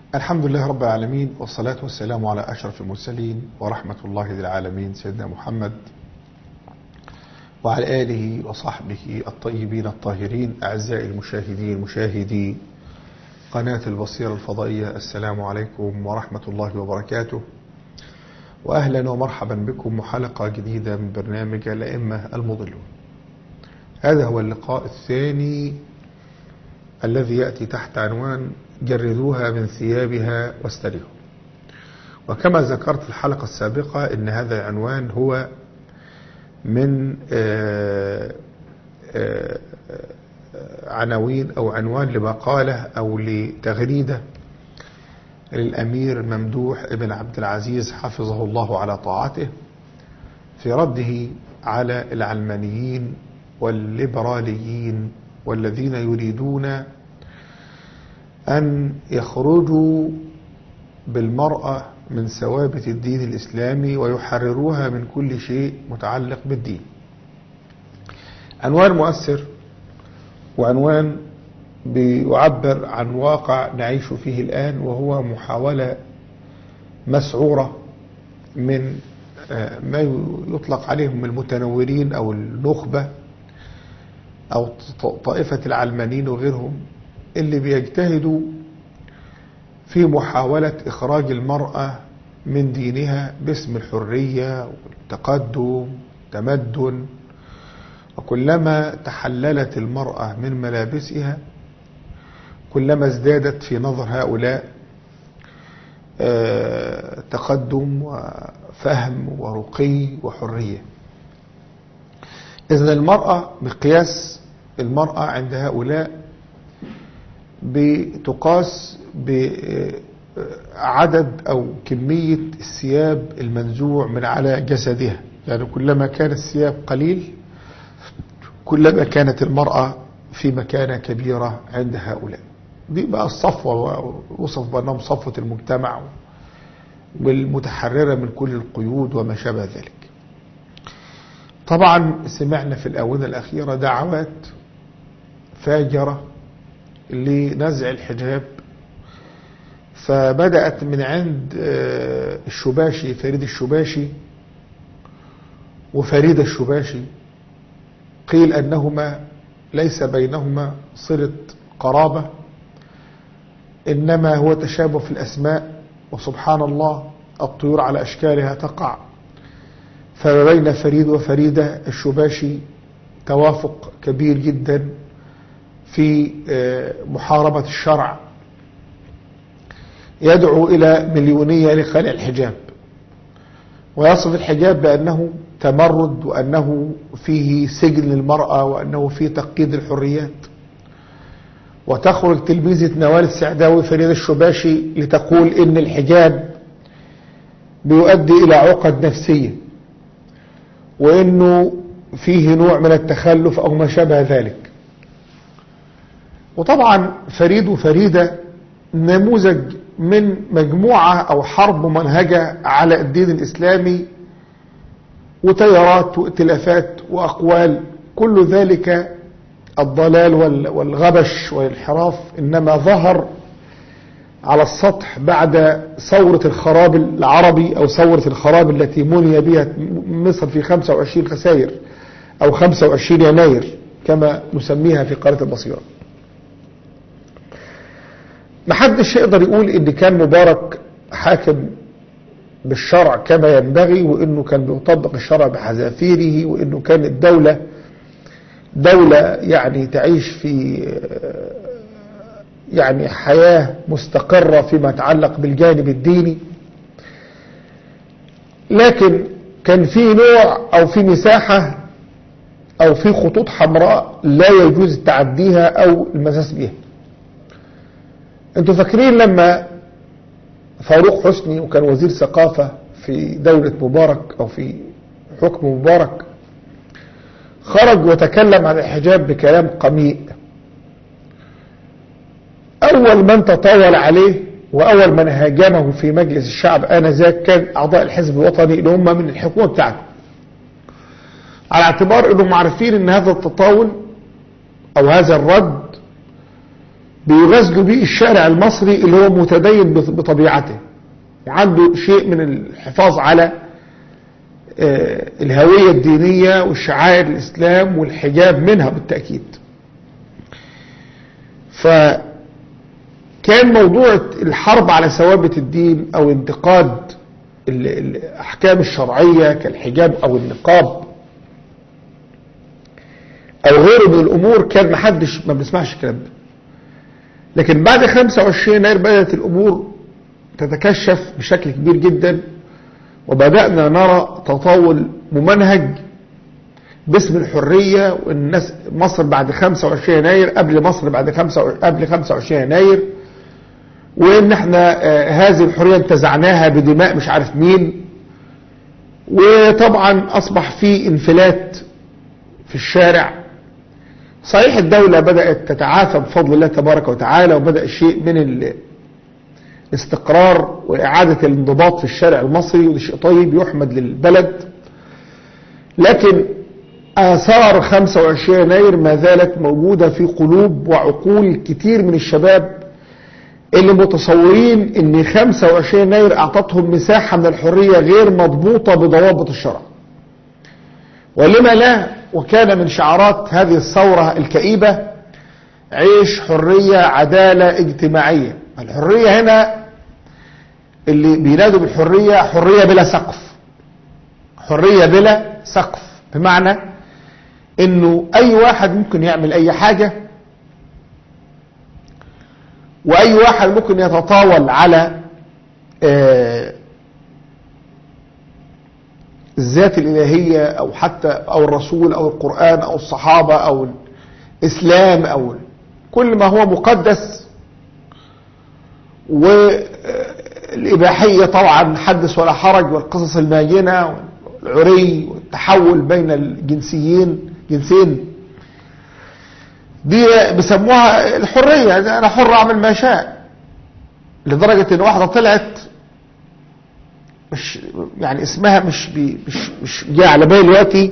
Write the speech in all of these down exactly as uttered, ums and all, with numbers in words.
الحمد لله رب العالمين، والصلاة والسلام على أشرف المرسلين ورحمة الله للعالمين سيدنا محمد وعلى آله وصحبه الطيبين الطاهرين. أعزائي المشاهدين مشاهدي قناة البصيرة الفضائية، السلام عليكم ورحمة الله وبركاته، وأهلا ومرحبا بكم وحلقة جديدة من برنامج الأئمة المضلون. هذا هو اللقاء الثاني الذي يأتي تحت عنوان جردوها من ثيابها واستريحوا. وكما ذكرت في الحلقة السابقة ان هذا العنوان هو من آآ آآ عناوين او عنوان لمقالة او لتغريدة للأمير ممدوح ابن عبد العزيز حفظه الله على طاعته في رده على العلمانيين والليبراليين والذين يريدون أن يخرجوا بالمرأة من ثوابت الدين الإسلامي ويحرروها من كل شيء متعلق بالدين. عنوان مؤثر وعنوان بيعبر عن واقع نعيش فيه الآن، وهو محاولة مسعورة من ما يطلق عليهم المتنورين أو النخبة أو طائفة العلمانيين وغيرهم، اللي بيجتهدوا في محاولة إخراج المرأة من دينها باسم الحرية والتقدم والتمدن. وكلما تحللت المرأة من ملابسها كلما ازدادت في نظر هؤلاء تقدم وفهم ورقي وحرية. إذن المرأة بقياس المرأة عند هؤلاء بتقاس بعدد أو كمية الثياب المنزوع من على جسدها، يعني كلما كان الثياب قليل كلما كانت المرأة في مكانة كبيرة عند هؤلاء. دي بقى الصفوة، وصف بأنهم صفوة المجتمع والمتحررة من كل القيود وما شابه ذلك. طبعا سمعنا في الآونة الأخيرة دعوات فاجرة لنزع الحجاب، فبدأت من عند الشباشي فريد الشباشي وفريد الشباشي. قيل أنهما ليس بينهما صلة قرابة، إنما هو تشابه في الأسماء، وسبحان الله الطيور على أشكالها تقع. فما بين فريد وفريدة الشباشي توافق كبير جدا في محاربة الشرع، يدعو إلى مليونية لخلع الحجاب، ويصف الحجاب بأنه تمرد وأنه فيه سجن للمرأة وأنه فيه تقييد الحريات. وتخرج تلميذة نوال السعداوي فريدة الشباشي لتقول إن الحجاب بيؤدي إلى عقد نفسية، وإنه فيه نوع من التخلف أو ما شابه ذلك. وطبعا فريد وفريدة نموذج من مجموعة أو حرب منهجة على الدين الإسلامي، وتيارات وائتلافات وأقوال، كل ذلك الضلال والغبش والانحراف إنما ظهر على السطح بعد ثورة الخراب العربي أو ثورة الخراب التي مني بها مصر في خمسة وعشرين خسائر أو خمسة وعشرين يناير كما نسميها في قناة البصيرة. محدش يقدر يقول إن كان مبارك حاكم بالشرع كما ينبغي، وإنه كان بيطبق الشرع بحذافيره، وإنه كانت الدولة دولة يعني تعيش في يعني حياة مستقرة فيما يتعلق بالجانب الديني. لكن كان في نوع أو في مساحة أو في خطوط حمراء لا يجوز تعديها أو المساس بها. انتوا فاكرين لما فاروق حسني وكان وزير ثقافة في دولة مبارك أو في حكم مبارك خرج وتكلم عن الحجاب بكلام قميء، أول من تطاول عليه وأول من هاجمه في مجلس الشعب آنذاك كان أعضاء الحزب الوطني اللي هم من الحكومة بتاعته، على اعتبار أنهم عارفين أن هذا التطاول أو هذا الرد بيغزلوا بيه الشارع المصري اللي هو متدين بطبيعته وعنده شيء من الحفاظ على الهوية الدينية والشعائر الإسلام والحجاب منها بالتأكيد. فكان موضوع الحرب على ثوابت الدين أو انتقاد الأحكام الشرعية كالحجاب أو النقاب أو غيره من الأمور كان محدش ما بنسمعش الكلام ده. لكن بعد خمسة وعشرين يناير بدأت الأمور تتكشف بشكل كبير جدا، وبدأنا نرى تطاول ممنهج باسم الحرية، والناس مصر بعد خمسة وعشرين يناير قبل مصر بعد خمسة قبل خمسة وعشرين يناير، وإن احنا هذه الحرية انتزعناها بدماء مش عارف مين. وطبعا أصبح في انفلات في الشارع. صحيح الدولة بدأت تتعافى بفضل الله تبارك وتعالى، وبدأ شيء من الاستقرار وإعادة الانضباط في الشارع المصري، وده شيء طيب يحمد للبلد. لكن آثار خمسة وعشرين يناير ما زالت موجودة في قلوب وعقول كتير من الشباب اللي متصورين ان خمسة وعشرين يناير اعطتهم مساحة من الحرية غير مضبوطة بضوابط الشرع. ولما لا، وكان من شعارات هذه الثورة الكئيبة عيش حرية عدالة اجتماعية. الحرية هنا اللي بينادوا بالحرية حرية بلا سقف، حرية بلا سقف، بمعنى انه اي واحد ممكن يعمل اي حاجة، واي واحد ممكن يتطاول على الذات الالهية او حتى او الرسول او القرآن او الصحابة او الاسلام او كل ما هو مقدس. والاباحية طبعا حدث ولا حرج، والقصص الماجنة والعري والتحول بين الجنسيين جنسين دي بيسموها الحرية. انا حر اعمل ما شاء، لدرجة ان واحدة طلعت مش يعني اسمها مش بي مش مش جاء على بالي دلوقتي،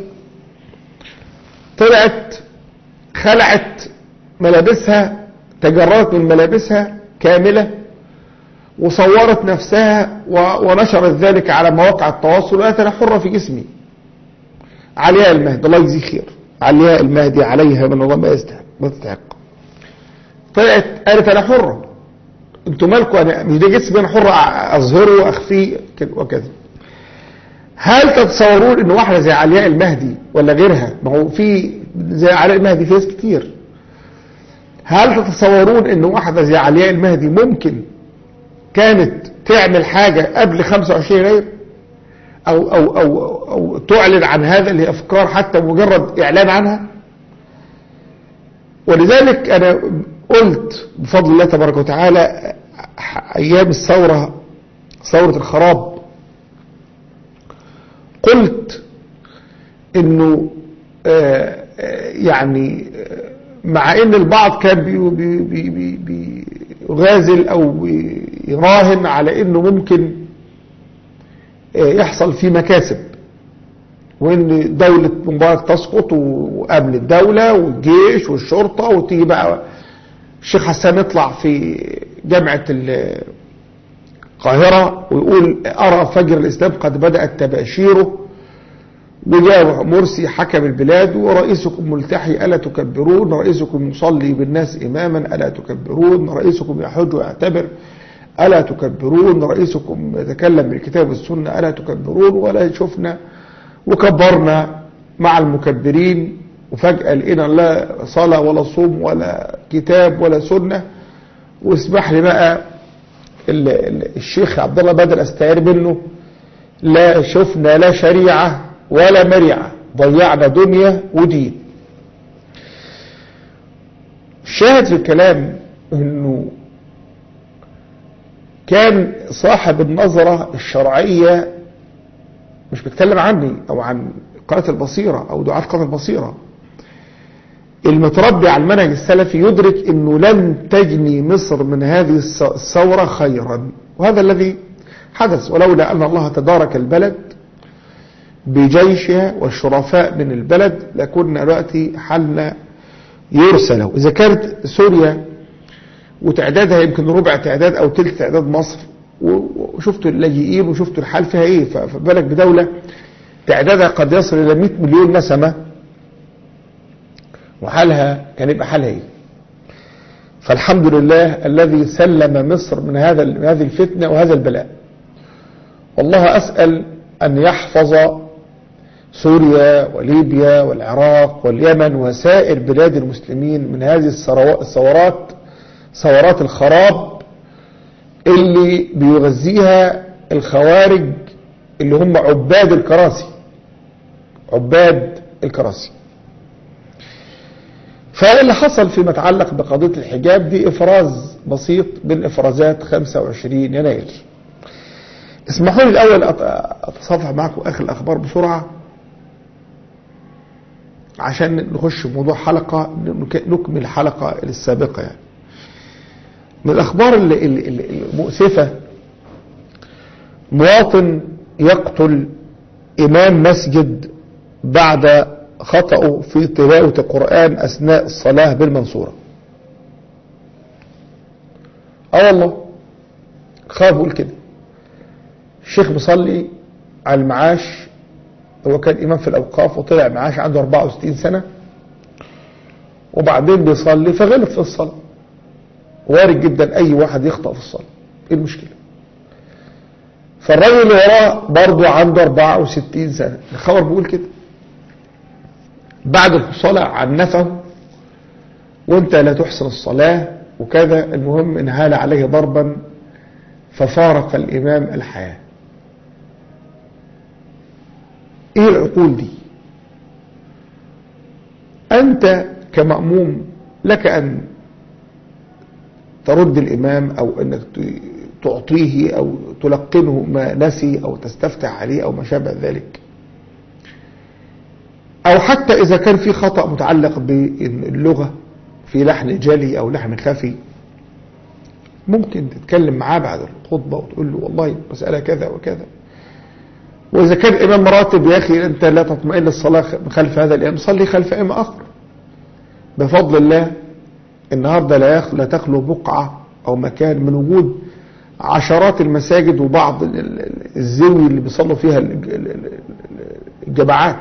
طلعت خلعت ملابسها، تجردت من ملابسها كاملة، وصورت نفسها ونشرت ذلك على مواقع التواصل، وقالت انا حرة في جسمي. علياء المهدي الله يجزيه خير، علياء المهدي عليها من الله ما يستحق ما تستحق، طلعت قالت انا حرة، انتوا مالكم، انا مش ده جسمي، انا حرة اظهره واخفيه وكذا. هل تتصورون ان واحدة زي علياء المهدي ولا غيرها، ما هو في زي علياء المهدي في ناس كتير، هل تتصورون ان واحدة زي علياء المهدي ممكن كانت تعمل حاجة قبل خمسة وعشرين يناير أو, أو, أو, أو تعلن عن هذا الأفكار حتى مجرد إعلان عنها؟ ولذلك أنا قلت بفضل الله تبارك وتعالى أيام الثورة، ثورة الخراب، قلت إنه آه يعني مع إن البعض كان بي بي بي بي يغازل أو يراهن على إنه ممكن يحصل فيه مكاسب، وإن دولة مبارك تسقط وقبل الدولة والجيش والشرطة، وتيجي بقى الشيخ حسان يطلع في جامعة القاهرة ويقول أرى فجر الإسلام قد بدأت تباشيره، وجاء مرسي حكم البلاد، ورئيسكم ملتحي ألا تكبرون، رئيسكم يصلي بالناس إماما ألا تكبرون، رئيسكم يحج ويعتبر ألا تكبرون، رئيسكم يتكلم بالكتاب والسنة ألا تكبرون. ولا شفنا وكبرنا مع المكبرين، وفجأة لقينا لا صلاة ولا صوم ولا كتاب ولا سنة. واسمح لي بقى الشيخ عبد الله بدر استعير منه، لا شفنا لا شريعة ولا مريعة، ضيعنا دنيا ودين. الشاهد في الكلام انه كان صاحب النظرة الشرعية، مش بتكلم عني او عن قناة البصيرة او دعاة قناة البصيرة، المتربي على المنهج السلفي يدرك انه لن تجني مصر من هذه الثورة خيرا، وهذا الذي حدث. ولولا ان الله تدارك البلد بجيشها والشرفاء من البلد لكنا دلوقتي حالنا يرسل. إذا كانت سوريا وتعدادها يمكن ربع تعداد او تلت تعداد مصر، وشفتوا اللاجئين وشفتوا الحال فيها ايه، فبالك بدولة تعدادها قد يصل الى مئة مليون نسمة وحالها كان يبقى حالها ايه. فالحمد لله الذي سلم مصر من هذا من هذه الفتنة وهذا البلاء. والله أسأل أن يحفظ سوريا وليبيا والعراق واليمن وسائر بلاد المسلمين من هذه الثورات، ثورات الخراب اللي بيغذيها الخوارج اللي هم عباد الكراسي، عباد الكراسي. فاللي حصل فيما يتعلق بقضية الحجاب دي إفراز بسيط من إفرازات خمسة وعشرين يناير. اسمحوا لي الأول أتصفح معكم آخر الأخبار بسرعة عشان نخش في موضوع حلقة، نكمل الحلقة السابقة. يعني من الأخبار المؤسفة، مواطن يقتل إمام مسجد بعد خطأه في تلاوة القرآن أثناء الصلاة بالمنصورة. اه والله خاف اقول كده. الشيخ بيصلي على المعاش، هو كان إمام في الأوقاف وطلع معاش عنده أربعة وستين سنة، وبعدين بيصلي فغلط في الصلاة. وارد جدا أي واحد يخطأ في الصلاة، ايه المشكلة؟ فالراجل اللي وراه برضه عنده أربعة وستين سنة، الخبر بيقول كده. بعد الصلاة عنفه وانت لا تحسن الصلاة وكذا. المهم انهال عليه ضربا ففارق الإمام الحياة. ايه العقول دي؟ انت كمأموم لك ان ترد الإمام او انك تعطيه او تلقنه ما نسي او تستفتح عليه او ما شابه ذلك، او حتى اذا كان في خطأ متعلق باللغة في لحن جلي او لحن خفي، ممكن تتكلم معاه بعد الخطبة وتقول له والله مسألة كذا وكذا. واذا كان امام راتب يا اخي انت لا تطمئن للصلاة خلف هذا الامام، صلي خلف امام اخر. بفضل الله النهاردة لا يخلو لا تخلو بقعة او مكان من وجود عشرات المساجد وبعض الزاوية اللي بيصلوا فيها الجماعات،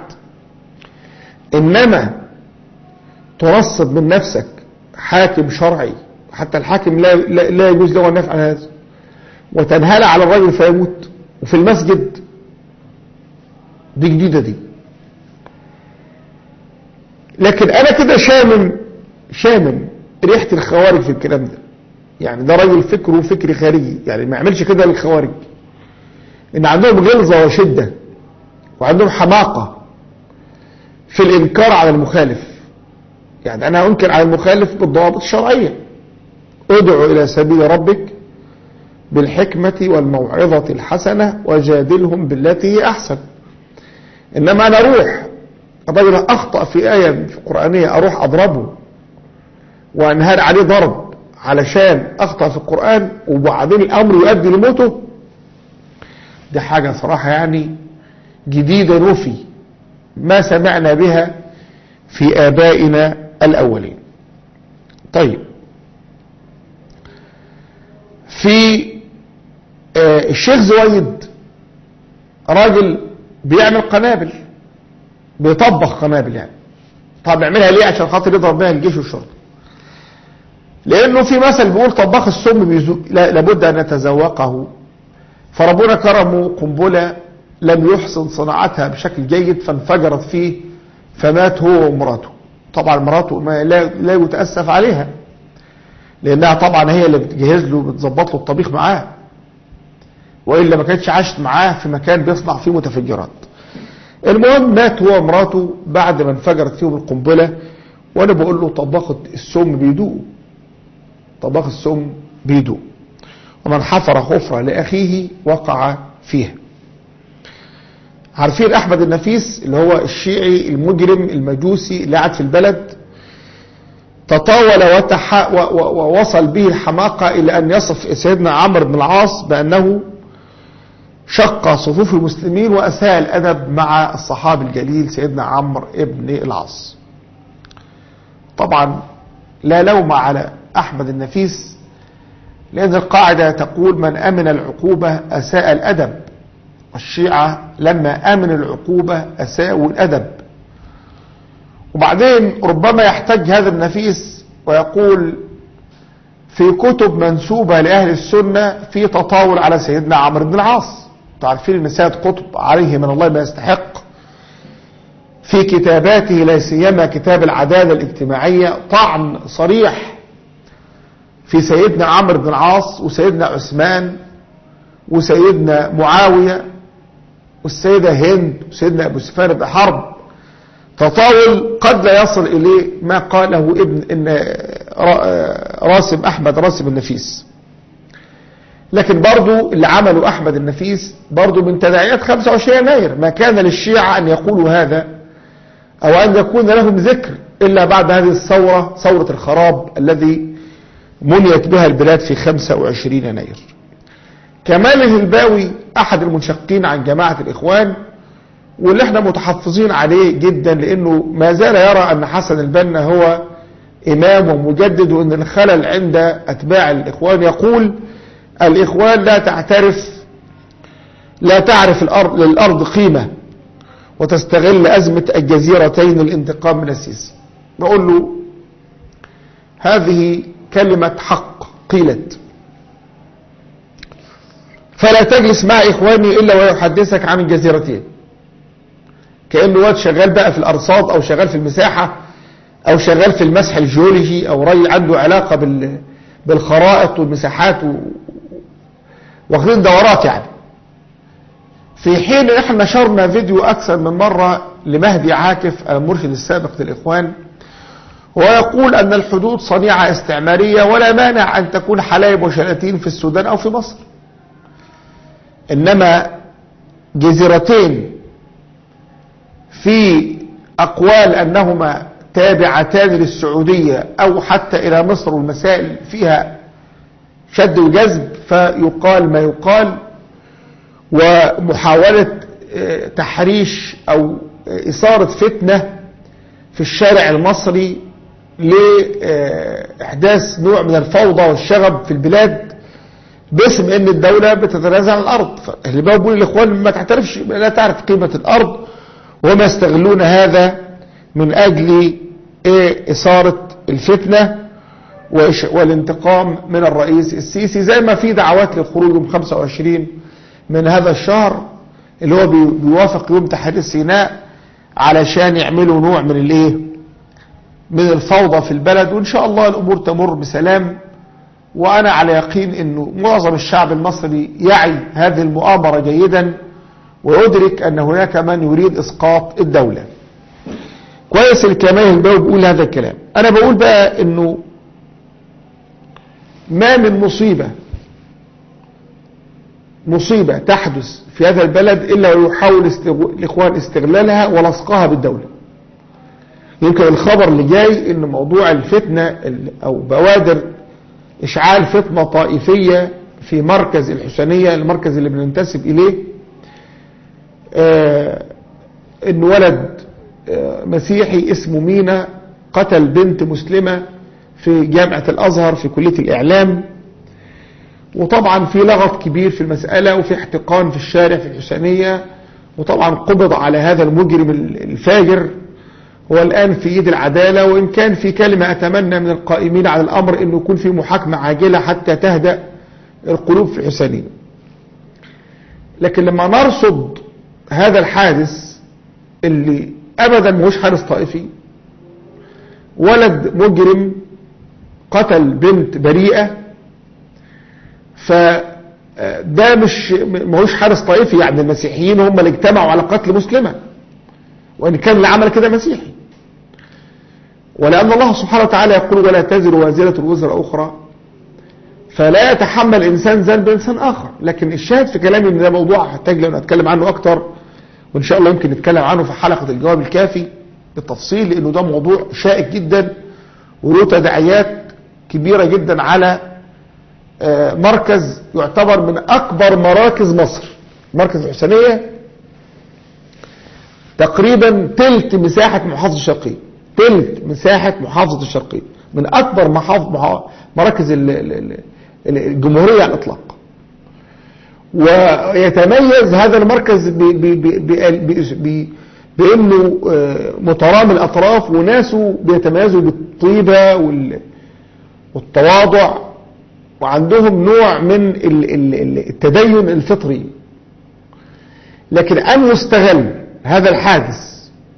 انما تنصب من نفسك حاكم شرعي، حتى الحاكم لا, لا, لا يجوز له ان يفعل هذا، وتنهال على الرجل فيموت وفي المسجد. دي جديدة دي. لكن انا كده شامم شامم ريحة الخوارج في الكلام ده. يعني ده راجل فكره فكر خارجي، يعني ما يعملش كده للخوارج، ان عندهم غلظة وشدة وعندهم حماقة في الانكار على المخالف. يعني انا انكر على المخالف بالضوابط الشرعية، ادعو الى سبيل ربك بالحكمة والموعظة الحسنة وجادلهم بالتي هي احسن. انما انا اروح الرجل اخطأ في آية في القرآنية اروح اضربه وانهار عليه ضرب علشان اخطأ في القرآن وبعدين الامر يؤدي لموته، دي حاجة صراحة يعني جديدة نوفي ما سمعنا بها في آبائنا الأولين. طيب، في آه الشيخ زويد راجل بيعمل قنابل، بيطبخ قنابل. يعني طب يعملها ليه؟ عشان خاطر يضرب بها الجيش والشرطة. لأنه في مثل بيقول طباخ السم بيزوق لابد أن يتذوقه. فربنا كرمه قنبلة لم يحسن صناعتها بشكل جيد فانفجرت فيه فمات هو ومراته. طبعا مراته ما لا, لا يتأسف عليها، لأنها طبعا هي اللي بتجهز له بتظبط له الطبيخ معاه، وإلا ما كانتش عاشت معاه في مكان بيصنع فيه متفجرات. المهم مات هو ومراته بعد ما انفجرت فيهم القنبلة. وأنا بقول له طباخ السم بيدوق، طباخ السم بيدوق، ومن حفر حفرة لأخيه وقع فيها. عارفين أحمد النفيس اللي هو الشيعي المجرم المجوسي اللي قاعد في البلد، تطاول وتح... ووصل به الحماقة إلى أن يصف سيدنا عمرو بن العاص بأنه شق صفوف المسلمين وأساء الأدب مع الصحابي الجليل سيدنا عمرو بن العاص. طبعا لا لوم على أحمد النفيس، لأن القاعدة تقول من أمن العقوبة أساء الأدب، والشيعة لما أمن العقوبة أساءوا الأدب. وبعدين ربما يحتج هذا النفيس ويقول في كتب منسوبة لأهل السنة في تطاول على سيدنا عمرو بن العاص. تعرفين أن سيد قطب عليه من الله ما يستحق في كتاباته لا سيما كتاب العدالة الاجتماعية طعن صريح في سيدنا عمرو بن العاص وسيدنا عثمان وسيدنا معاوية والسيدة هند وسيدنا أبو سفيان بن حرب، تطاول قد لا يصل إليه ما قاله ابن إن راسم أحمد راسم النفيس. لكن برضو اللي عمله أحمد النفيس برضو من تداعيات خمسة وعشرين يناير. ما كان للشيعة أن يقولوا هذا أو أن يكون لهم ذكر إلا بعد هذه الثورة، ثورة الخراب الذي منيت بها البلاد في خمسة وعشرين يناير. كمال الهلباوي أحد المنشقين عن جماعة الإخوان، واللي احنا متحفظين عليه جدا لأنه ما زال يرى أن حسن البنا هو إمام ومجدد، وأن الخلل عند أتباع الإخوان. يقول الإخوان لا تعترف لا تعرف الأرض للأرض قيمة وتستغل أزمة الجزيرتين الانتقام من السيسي. بقول له هذه كلمة حق قيلت، فلا تجلس مع إخواني إلا ويحدثك عن الجزيرتين، كأنه واد شغال بقى في الأرصاد أو شغال في المساحة أو شغال في المسح الجيولوجي أو رجل عنده علاقة بال بالخرائط والمساحات واخدين دورات يعني. في حين احنا نشرنا فيديو أكثر من مرة لمهدي عاكف المرشد السابق للإخوان ويقول أن الحدود صنيعة استعمارية ولا مانع أن تكون حلايب وشلاتين في السودان أو في مصر، إنما جزيرتين في أقوال أنهما تابعتان للسعودية أو حتى إلى مصر والمسائل فيها شد وجذب فيقال ما يقال، ومحاولة تحريش أو إثارة فتنة في الشارع المصري لإحداث نوع من الفوضى والشغب في البلاد باسم ان الدولة بتتنازع عن الأرض. اللي بيقول الإخوان ما تعترفش لا تعرف قيمة الأرض، وما يستغلون هذا من أجل إثارة الفتنة والانتقام من الرئيس السيسي، زي ما في دعوات للخروج يوم خمسة وعشرين من هذا الشهر اللي هو بيوافق يوم تحرير سيناء علشان يعملوا نوع من الايه من الفوضى في البلد. وان شاء الله الامور تمر بسلام، وانا على يقين انه معظم الشعب المصري يعي هذه المؤامرة جيدا ويدرك ان هناك من يريد اسقاط الدولة. كويس الكمال الباوي بيقول هذا الكلام. انا بقول بقى انه ما من مصيبة مصيبة تحدث في هذا البلد إلا ويحاول الإخوان استغلالها ولصقها بالدولة. يمكن الخبر اللي جاي إن موضوع الفتنة أو بوادر إشعال فتنة طائفية في مركز الحسينية، المركز اللي بننتسب إليه، آه إن ولد آه مسيحي اسمه مينا قتل بنت مسلمة في جامعة الأزهر في كلية الإعلام، وطبعا في لغط كبير في المسألة وفي احتقان في الشارع في الحسينية، وطبعا قبض على هذا المجرم الفاجر هو الآن في ايد العدالة. وإن كان في كلمة أتمنى من القائمين على الأمر أنه يكون في محاكمة عاجلة حتى تهدأ القلوب في الحسينية. لكن لما نرصد هذا الحادث اللي أبدا مش حادث طائفي، ولد مجرم قتل بنت بريئة، فده مش ماهوش حادث طائفي، يعني المسيحيين هم اللي اجتمعوا على قتل مسلمة، وإن كان اللي عمل كده مسيحي. ولأن الله سبحانه وتعالى يقول ولا تزر وازرة وزر أخرى، فلا يتحمل إنسان ذنب إنسان آخر. لكن الشاهد في كلامي إن ده موضوع هحتاج لو نتكلم عنه أكتر، وإن شاء الله يمكن نتكلم عنه في حلقة الجواب الكافي بالتفصيل، لأنه ده موضوع شائك جدا وله تداعيات كبيرة جدا على مركز يعتبر من أكبر مراكز مصر. مركز الحسينية تقريبا تلت مساحة محافظة الشرقية، تلت مساحة محافظة الشرقية، من أكبر محافظ مراكز الجمهورية على الإطلاق. ويتميز هذا المركز بأنه مترامي الأطراف، وناسه بيتميزوا بالطيبة والتواضع، وعندهم نوع من التدين الفطري. لكن أن يستغل هذا الحادث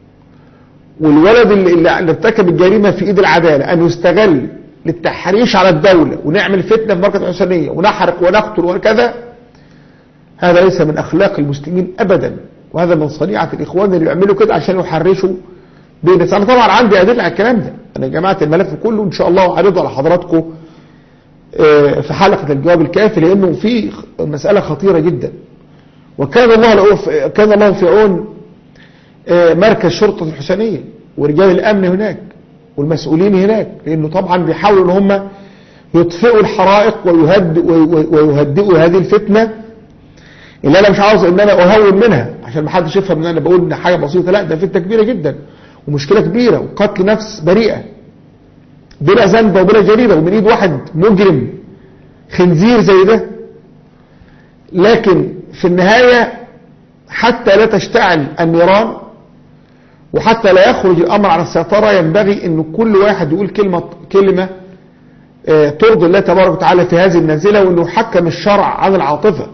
والولد اللي ارتكب الجريمة في ايد العدالة أن يستغل للتحريش على الدولة ونعمل فتنة في مركز الحسينية ونحرق ونقتل وكذا، هذا ليس من أخلاق المسلمين أبدا، وهذا من صنيعة الإخوان اللي يعملوا كده عشان يحرشوا بين الناس. أنا طبعا عندي أدلة على الكلام ده، أنا جمعت الملف كله إن شاء الله وعرضه على حضراتكم في حلقة الجواب الكافي، لأنه في مسألة خطيرة جدا. وكان الله كان الله في عون مركز شرطة الحسينية ورجال الأمن هناك والمسؤولين هناك، لأنه طبعا بيحاولوا ان هم يطفئوا الحرائق ويهدئوا هذه الفتنة اللي أنا مش عاوز ان انا اهون منها عشان ما حدش يفهم ان انا بقول ان حاجة بسيطة، لا ده فتنة كبيرة جدا ومشكلة كبيرة وقتل نفس بريئة بلا ذنب وبلا جريمة ومن ايد واحد مجرم خنزير زي ده. لكن في النهاية حتى لا تشتعل النيران وحتى لا يخرج الأمر على السيطرة، ينبغي أن كل واحد يقول كلمة كلمة ترضي الله تبارك وتعالى في هذه النازلة، وأنه يحكم الشرع عن العاطفة.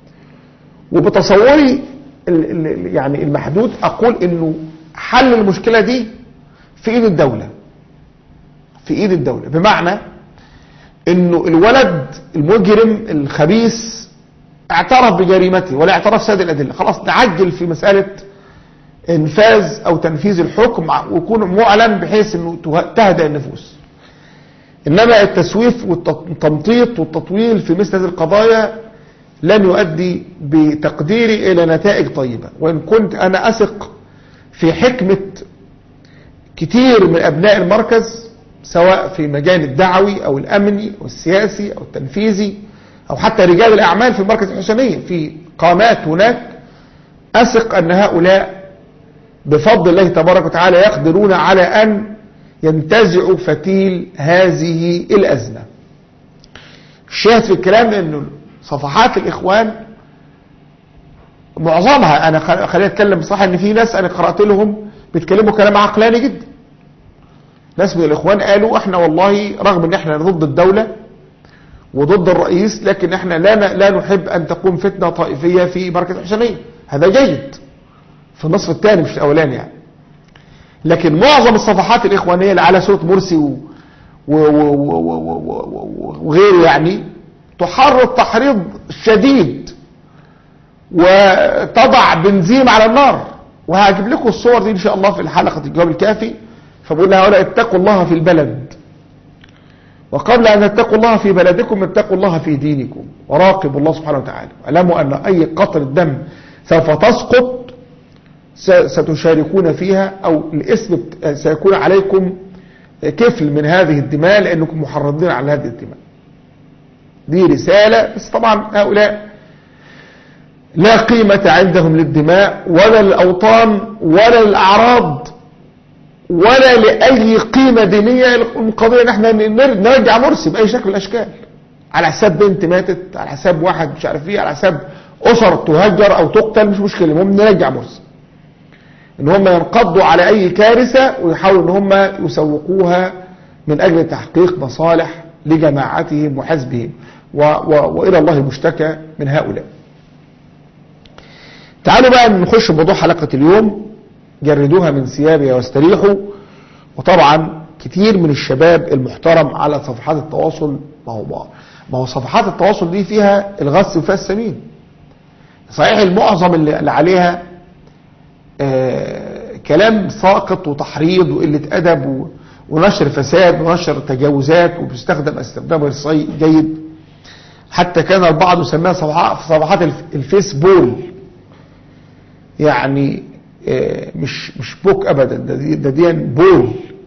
وبتصوري يعني المحدود أقول أنه حل المشكلة دي في إيد الدولة، في إيد الدولة، بمعنى أنه الولد المجرم الخبيث اعترف بجريمته ولا اعترف ساد الأدلة، خلاص نعجل في مسألة انفاذ او تنفيذ الحكم ويكون معلن بحيث انه تهدأ النفوس. انما التسويف والتمطيط والتطويل في مثل هذه القضايا لن يؤدي بتقديري الى نتائج طيبة. وان كنت انا اثق في حكمة كتير من ابناء المركز سواء في مجال الدعوي او الامني او السياسي او التنفيذي او حتى رجال الاعمال في المركز الحسينية في قامات هناك، اثق ان هؤلاء بفضل الله تبارك وتعالى يقدرون على أن ينتزعوا فتيل هذه الأزمة. الشاهد في الكلام أنه صفحات الإخوان معظمها، أنا خليني أتكلم بصراحة أن في ناس أنا قرأت لهم بيتكلموا كلام عقلاني جدا. ناس من الإخوان قالوا احنا والله رغم أن احنا ضد الدولة وضد الرئيس، لكن احنا لا لا نحب أن تقوم فتنة طائفية في مركز الحسينية. هذا جيد في النصف الثاني مش الأولاني يعني. لكن معظم الصفحات الإخوانية اللي على صوت مرسي وغيره يعني تحرض تحريض شديد وتضع بنزين على النار، وهجيب لكم الصور دي إن شاء الله في الحلقة الجواب الكافي. فبقول لها هؤلاء اتقوا الله في البلد، وقبل أن تتقوا الله في بلدكم اتقوا الله في دينكم وراقبوا الله سبحانه وتعالى، واعلموا أن أي قطرة دم سوف تسقط ستشاركون فيها، أو الاسم سيكون عليكم كفل من هذه الدماء لأنكم محرضين على هذه الدماء. دي رسالة، بس طبعا هؤلاء لا قيمة عندهم للدماء ولا للأوطان ولا للأعراض ولا لأي قيمة دينية. القضية نحن نرجع مرسي بأي شكل من الأشكال على حساب بنت ماتت، على حساب واحد مش عارف ايه، على حساب أسر تهجر أو تقتل، مش مشكلة، المهم نرجع مرسي. ان هم ينقضوا على اي كارثة ويحاولوا ان هم يسوقوها من اجل تحقيق مصالح لجماعتهم وحزبهم، و و والى الله المشتكى من هؤلاء. تعالوا بقى نخش بموضوع حلقة اليوم، جردوها من ثيابها واستريحوا. وطبعا كتير من الشباب المحترم على صفحات التواصل، ما هو ما هو صفحات التواصل دي فيها الغث وفيها السمين. صحيح المعظم اللي عليها آه كلام ساقط وتحريض وقلة أدب ونشر فساد ونشر تجاوزات، وبيستخدم استخدام غير جيد. حتى كان البعض يسميها صفحات صفحات الفيسبول، يعني آه مش مش بوك أبدا، ده دي, ده دي بول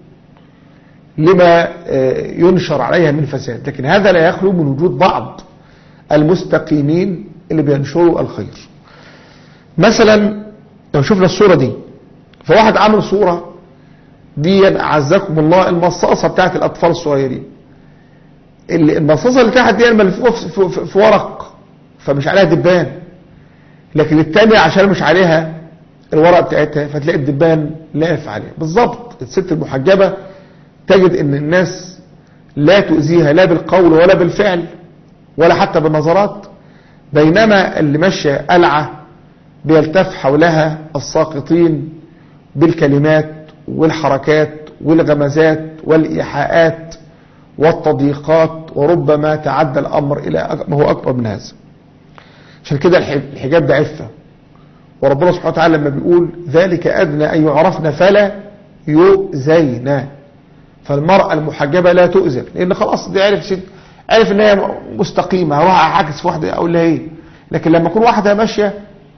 لما آه ينشر عليها من فساد. لكن هذا لا يخلو من وجود بعض المستقيمين اللي بينشروا الخير. مثلا لو شفنا الصورة دي، فواحد عامل صورة دي أعزكم الله المصاصة بتاعت الأطفال الصغيرين، المصاصة اللي تحت دي ملفوفة في, في, في ورق فمش عليها دبان، لكن التانية عشان مش عليها الورق بتاعتها فتلاقي الدبان لاف عليها. بالظبط الست المحجبة تجد ان الناس لا تؤذيها لا بالقول ولا بالفعل ولا حتى بالنظرات، بينما اللي ماشية قلعة بيلتف حولها الساقطين بالكلمات والحركات والغمزات والإيحاءات والتضييقات، وربما تعدى الأمر إلى ما هو أكبر من هذا. عشان كده الحجاب ده عفة، وربنا سبحانه وتعالى لما بيقول ذلك أدنى أن يعرفن فلا يؤذين، فالمرأة المحجبة لا تؤذن، لأن خلاص دي عرف شد عرف ان هي مستقيمة، هروح اعكس في واحدة اقول لها ايه. لكن لما يكون واحدة ماشية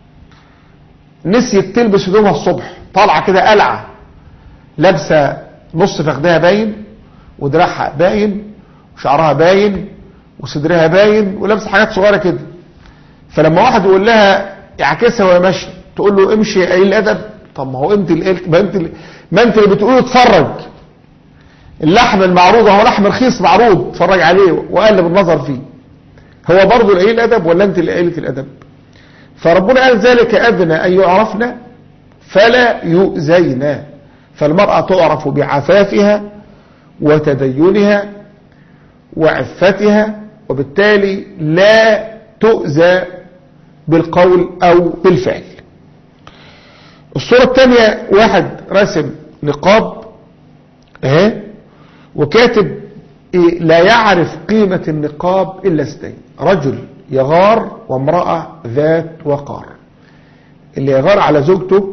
نسيت تلبس هدومها الصبح، طالعة كده قلعة لابسة نص فخدها باين ودراعها باين وشعرها باين وصدرها باين ولابسة حاجات صغيرة كده، فلما واحد يقول لها يعكسها وهي ماشية تقول له امشي يا قليل الادب. طب ما هو انت اللي ما انت اللي ما انت اللي بتقولي اتفرج، اللحم المعروض هو لحم رخيص معروض اتفرج عليه وقلب النظر فيه، هو برضه القليل الادب ولا انت اللي قليلة الادب؟ فربنا قال ذلك ادنى ان يعرفن فلا يؤذين، فالمرأة تعرف بعفافها وتدينها وعفتها، وبالتالي لا تؤذى بالقول او بالفعل. الصورة الثانية واحد رسم نقاب اهي وكاتب إيه لا يعرف قيمة النقاب إلا اثنين، رجل يغار وامرأة ذات وقار. اللي يغار على زوجته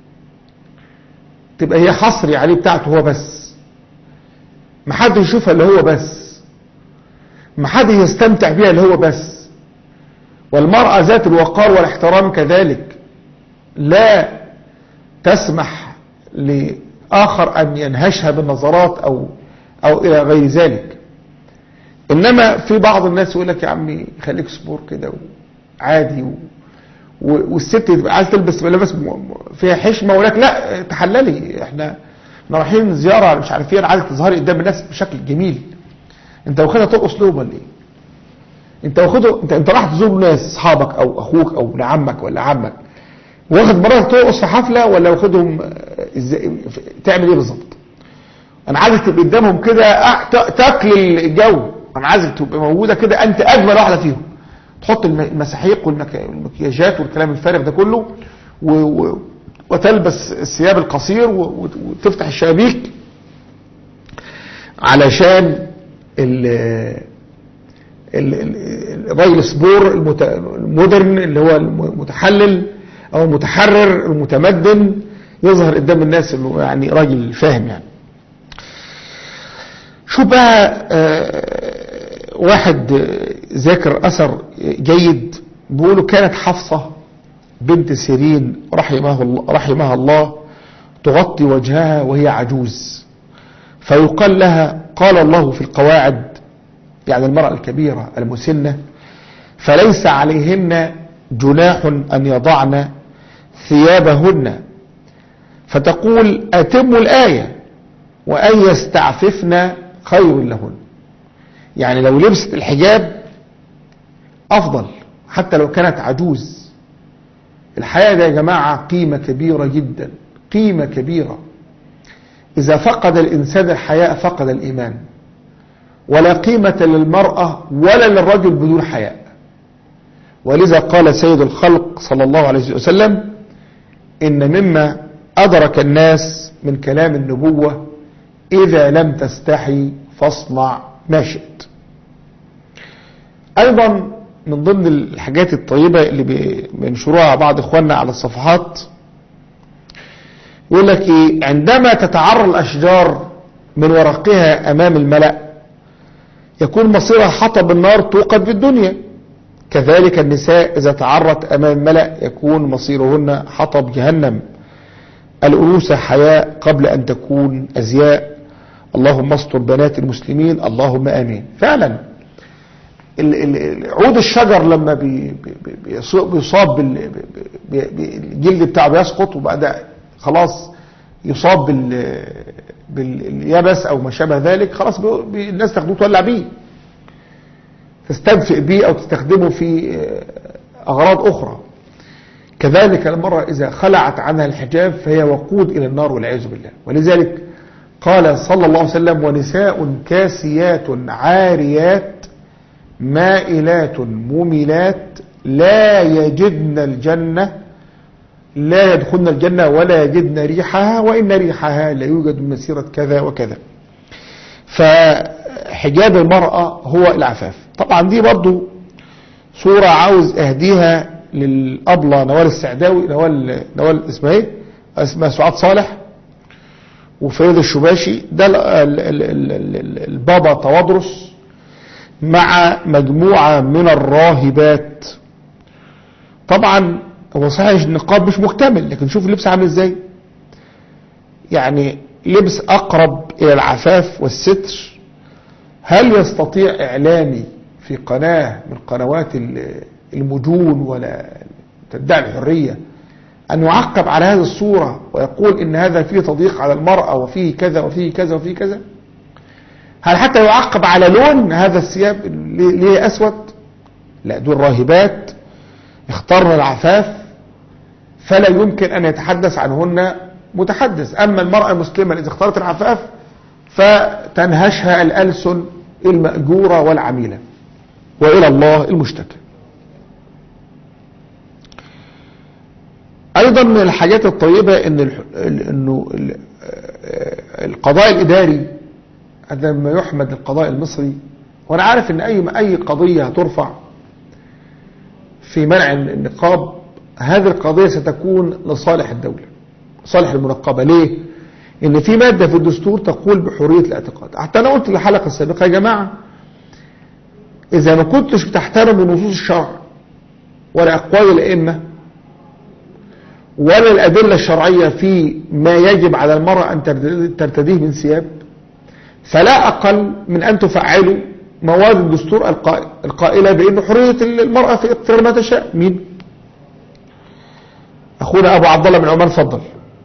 تبقى هي حصري عليه بتاعته هو بس، محد يشوفها اللي هو بس، محد يستمتع بيها اللي هو بس. والمرأة ذات الوقار والاحترام كذلك لا تسمح لآخر أن ينهشها بالنظرات أو او الى غير ذلك. انما في بعض الناس يقول لك يا عمي خليك صبور كده وعادي و... و... والست تبقى عايز تلبس ملابس فيها حشمه ولك لا تحللي، احنا احنا رايحين زياره مش عارف ايه، انا عايزك تظهري قدام الناس بشكل جميل. انت واخدها ترقص لهم ولا ايه؟ انت واخده انت انت رايح تزور ناس اصحابك او اخوك او لعمك ولا عمك، واخد مراتك ترقص في حفله ولا واخدهم ازاي؟ تعمل ايه بالظبط؟ انا عايزك تبقى قدامهم كده تاكل الجو، انا عايزك تبقى موجوده كده انت اجمل واحده فيهم، تحط المساحيق والمكياجات والكلام الفارغ ده كله و... و... وتلبس الثياب القصير و... وتفتح الشبابيك علشان ال... الراجل السبور المت... المودرن اللي هو المتحلل او المتحرر المتمدن يظهر قدام الناس انه يعني راجل فاهم. يعني شو بقى آه واحد ذاكر أثر جيد بيقولوا كانت حفصة بنت سيرين رحمها الله, رحمها الله تغطي وجهها وهي عجوز، فيقال لها قال الله في القواعد، يعني المرأة الكبيرة المسنة، فليس عليهن جناح أن يضعن ثيابهن، فتقول أتم الآية وأن يستعففن خير لهن. يعني لو لبست الحجاب أفضل حتى لو كانت عجوز. الحياة ده يا جماعة قيمة كبيرة جدا، قيمة كبيرة. إذا فقد الإنسان الحياء فقد الإيمان، ولا قيمة للمرأة ولا للرجل بدون حياء. ولذا قال سيد الخلق صلى الله عليه وسلم إن مما أدرك الناس من كلام النبوة إذا لم تستحي فاصنع ما شئت. أيضا من ضمن الحاجات الطيبة اللي بينشروها بعض إخواننا على الصفحات يقول لك إيه؟ عندما تتعرى الأشجار من ورقها أمام الملأ يكون مصيرها حطب النار توقد في الدنيا، كذلك النساء إذا تعرت أمام الملأ يكون مصيرهن حطب جهنم. الأنوثة حياء قبل أن تكون أزياء. اللهم استر بنات المسلمين اللهم آمين. فعلا عود الشجر لما بيصاب بالجلد بتاعه بيسقط وبعد خلاص يصاب باليبس أو ما شابه ذلك، خلاص الناس تاخدوه تولع بيه. تستنفئ به أو تستخدمه في أغراض أخرى. كذلك المرأة إذا خلعت عنها الحجاب فهي وقود إلى النار والعياذ بالله. ولذلك قال صلى الله عليه وسلم: ونساء كاسيات عاريات مائلات مميلات لا يجدن الجنة لا يدخلن الجنة ولا يجدن ريحها وإن ريحها لا يوجد من مسيرة كذا وكذا. فحجاب المرأة هو العفاف. طبعا دي برضو صورة عاوز أهديها للأبلة نوال السعداوي، نوال نوال اسمها ايه؟ اسمها سعاد صالح وفريد الشباشي. ده البابا توادرس مع مجموعة من الراهبات. طبعا هو صحيح النقاب مش مكتمل، لكن شوف اللبس عامل ازاي، يعني لبس أقرب إلى العفاف والستر. هل يستطيع إعلامي في قناة من قنوات المجون ولا تدعي الحرية أن يعقب على هذه الصورة ويقول إن هذا فيه تضييق على المرأة وفيه كذا وفيه كذا وفيه كذا؟ هل حتى يعقب على لون هذا الثياب ليه أسود؟ لا، دول راهبات اخترن العفاف فلا يمكن أن يتحدث عنهن متحدث. أما المرأة المسلمة إذا اختارت العفاف فتنهشها الألسن المأجورة والعميلة وإلى الله المشتكى. أيضا من الحاجات الطيبة إن إنه القضاء الإداري هذا ما يحمد القضاء المصري. وأنا عارف إن أي أي قضية هترفع في منع النقاب هذه القضية ستكون لصالح الدولة، صالح المنقبة. ليه؟ إن في مادة في الدستور تقول بحرية الاعتقاد. حتى أنا قلت الحلقة السابقة يا جماعة، إذا ما كنتش بتحترم نصوص الشرع ولا أقوال الأئمة ولا الأدلة الشرعية في ما يجب على المرأة أن ترتديه من ثياب، فلا أقل من أن تفعلوا مواد الدستور القائلة بأن حرية المرأة في اختيار ما تشاء. مين؟ أخونا أبو عبد الله من عمان، فضل.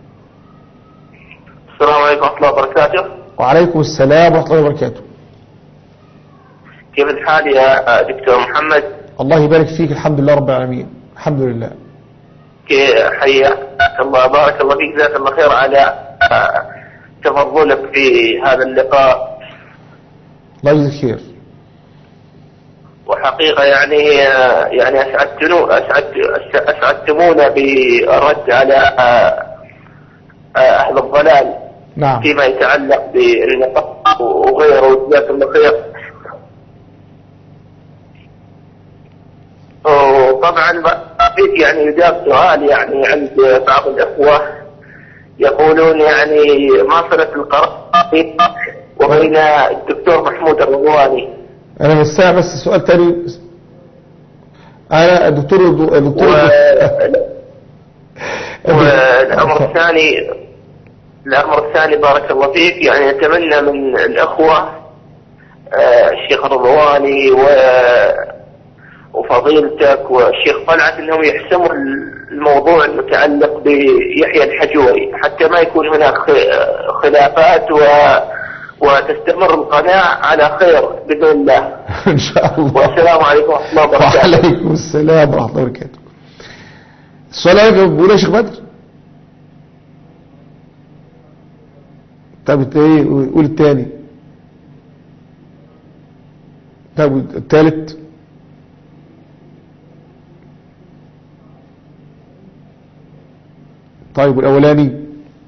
السلام عليكم ورحمة الله وبركاته. وعليكم السلام ورحمة الله وبركاته. كيف الحال يا دكتور محمد؟ الله يبارك فيك، الحمد لله رب العالمين، الحمد لله. حياك الله، بارك الله فيك، جزاك الله خير على تفضلك في هذا اللقاء. الله يجزيك خير. وحقيقة يعني يعني أسعدتنا أسعدت أسعدتمونا بالرد على أهل الضلال. نعم. فيما يتعلق بالنقاب وغيره، جزاك الله خير. وطبعا فيك يعني يجاب سؤال يعني عند بعض الأخوة يقولون يعني ما صلة القرار وبين الدكتور محمود الرضواني. أنا مش سامع، بس سؤال تاني. أنا الدكتور الدكتور و... والأمر الثاني الأمر الثاني بارك الله فيك، يعني نتمنى من الأخوة الشيخ الرضواني و وفضيلتك والشيخ طلعت انهم يحسموا الموضوع المتعلق بيحيى الحجوري حتى ما يكون هناك خلافات و... وتستمر القناة على خير بإذن الله ان شاء الله. والسلام عليكم ورحمة الله وبركاته. وعليكم السلام ورحمة الله وبركاته. السؤال اللي بقوله يا شيخ بدر؟ طب ايه قول الثاني؟ طب الثالث؟ طيب والأولاني؟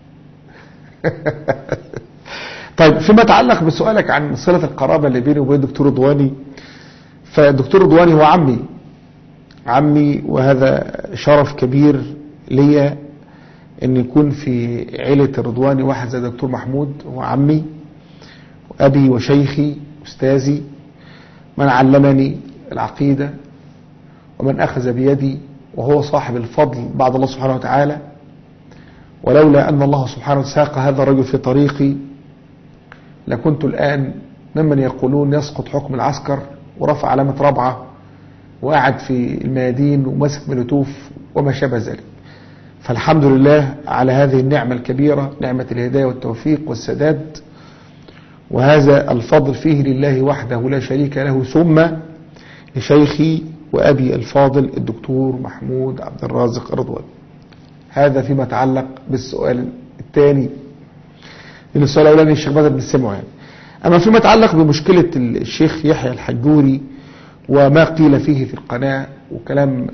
طيب فيما يتعلق بسؤالك عن صلة القرابة اللي بيني وبين الدكتور رضواني، فالدكتور رضواني هو عمي عمي وهذا شرف كبير ليا ان يكون في عيلة الرضواني واحد زي الدكتور محمود. هو عمي وأبي وشيخي أستاذي، من علمني العقيدة ومن أخذ بيدي، وهو صاحب الفضل بعد الله سبحانه وتعالى. ولولا أن الله سبحانه وتعالى ساق هذا الرجل في طريقي لكنت الآن ممن يقولون يسقط حكم العسكر ورفع علامة رابعة وقاعد في الميادين ومسك ملوتوف وما شابه ذلك. فالحمد لله على هذه النعمة الكبيرة، نعمة الهداية والتوفيق والسداد، وهذا الفضل فيه لله وحده لا شريك له. ثم لشيخي وأبي الفاضل الدكتور محمود عبد الرازق رضوان. هذا فيما يتعلق بالسؤال الثاني، لأن السؤال الأولاني الشيخ بدر بنسمعه يعني. أما فيما يتعلق بمشكلة الشيخ يحيى الحجوري وما قيل فيه في القناة وكلام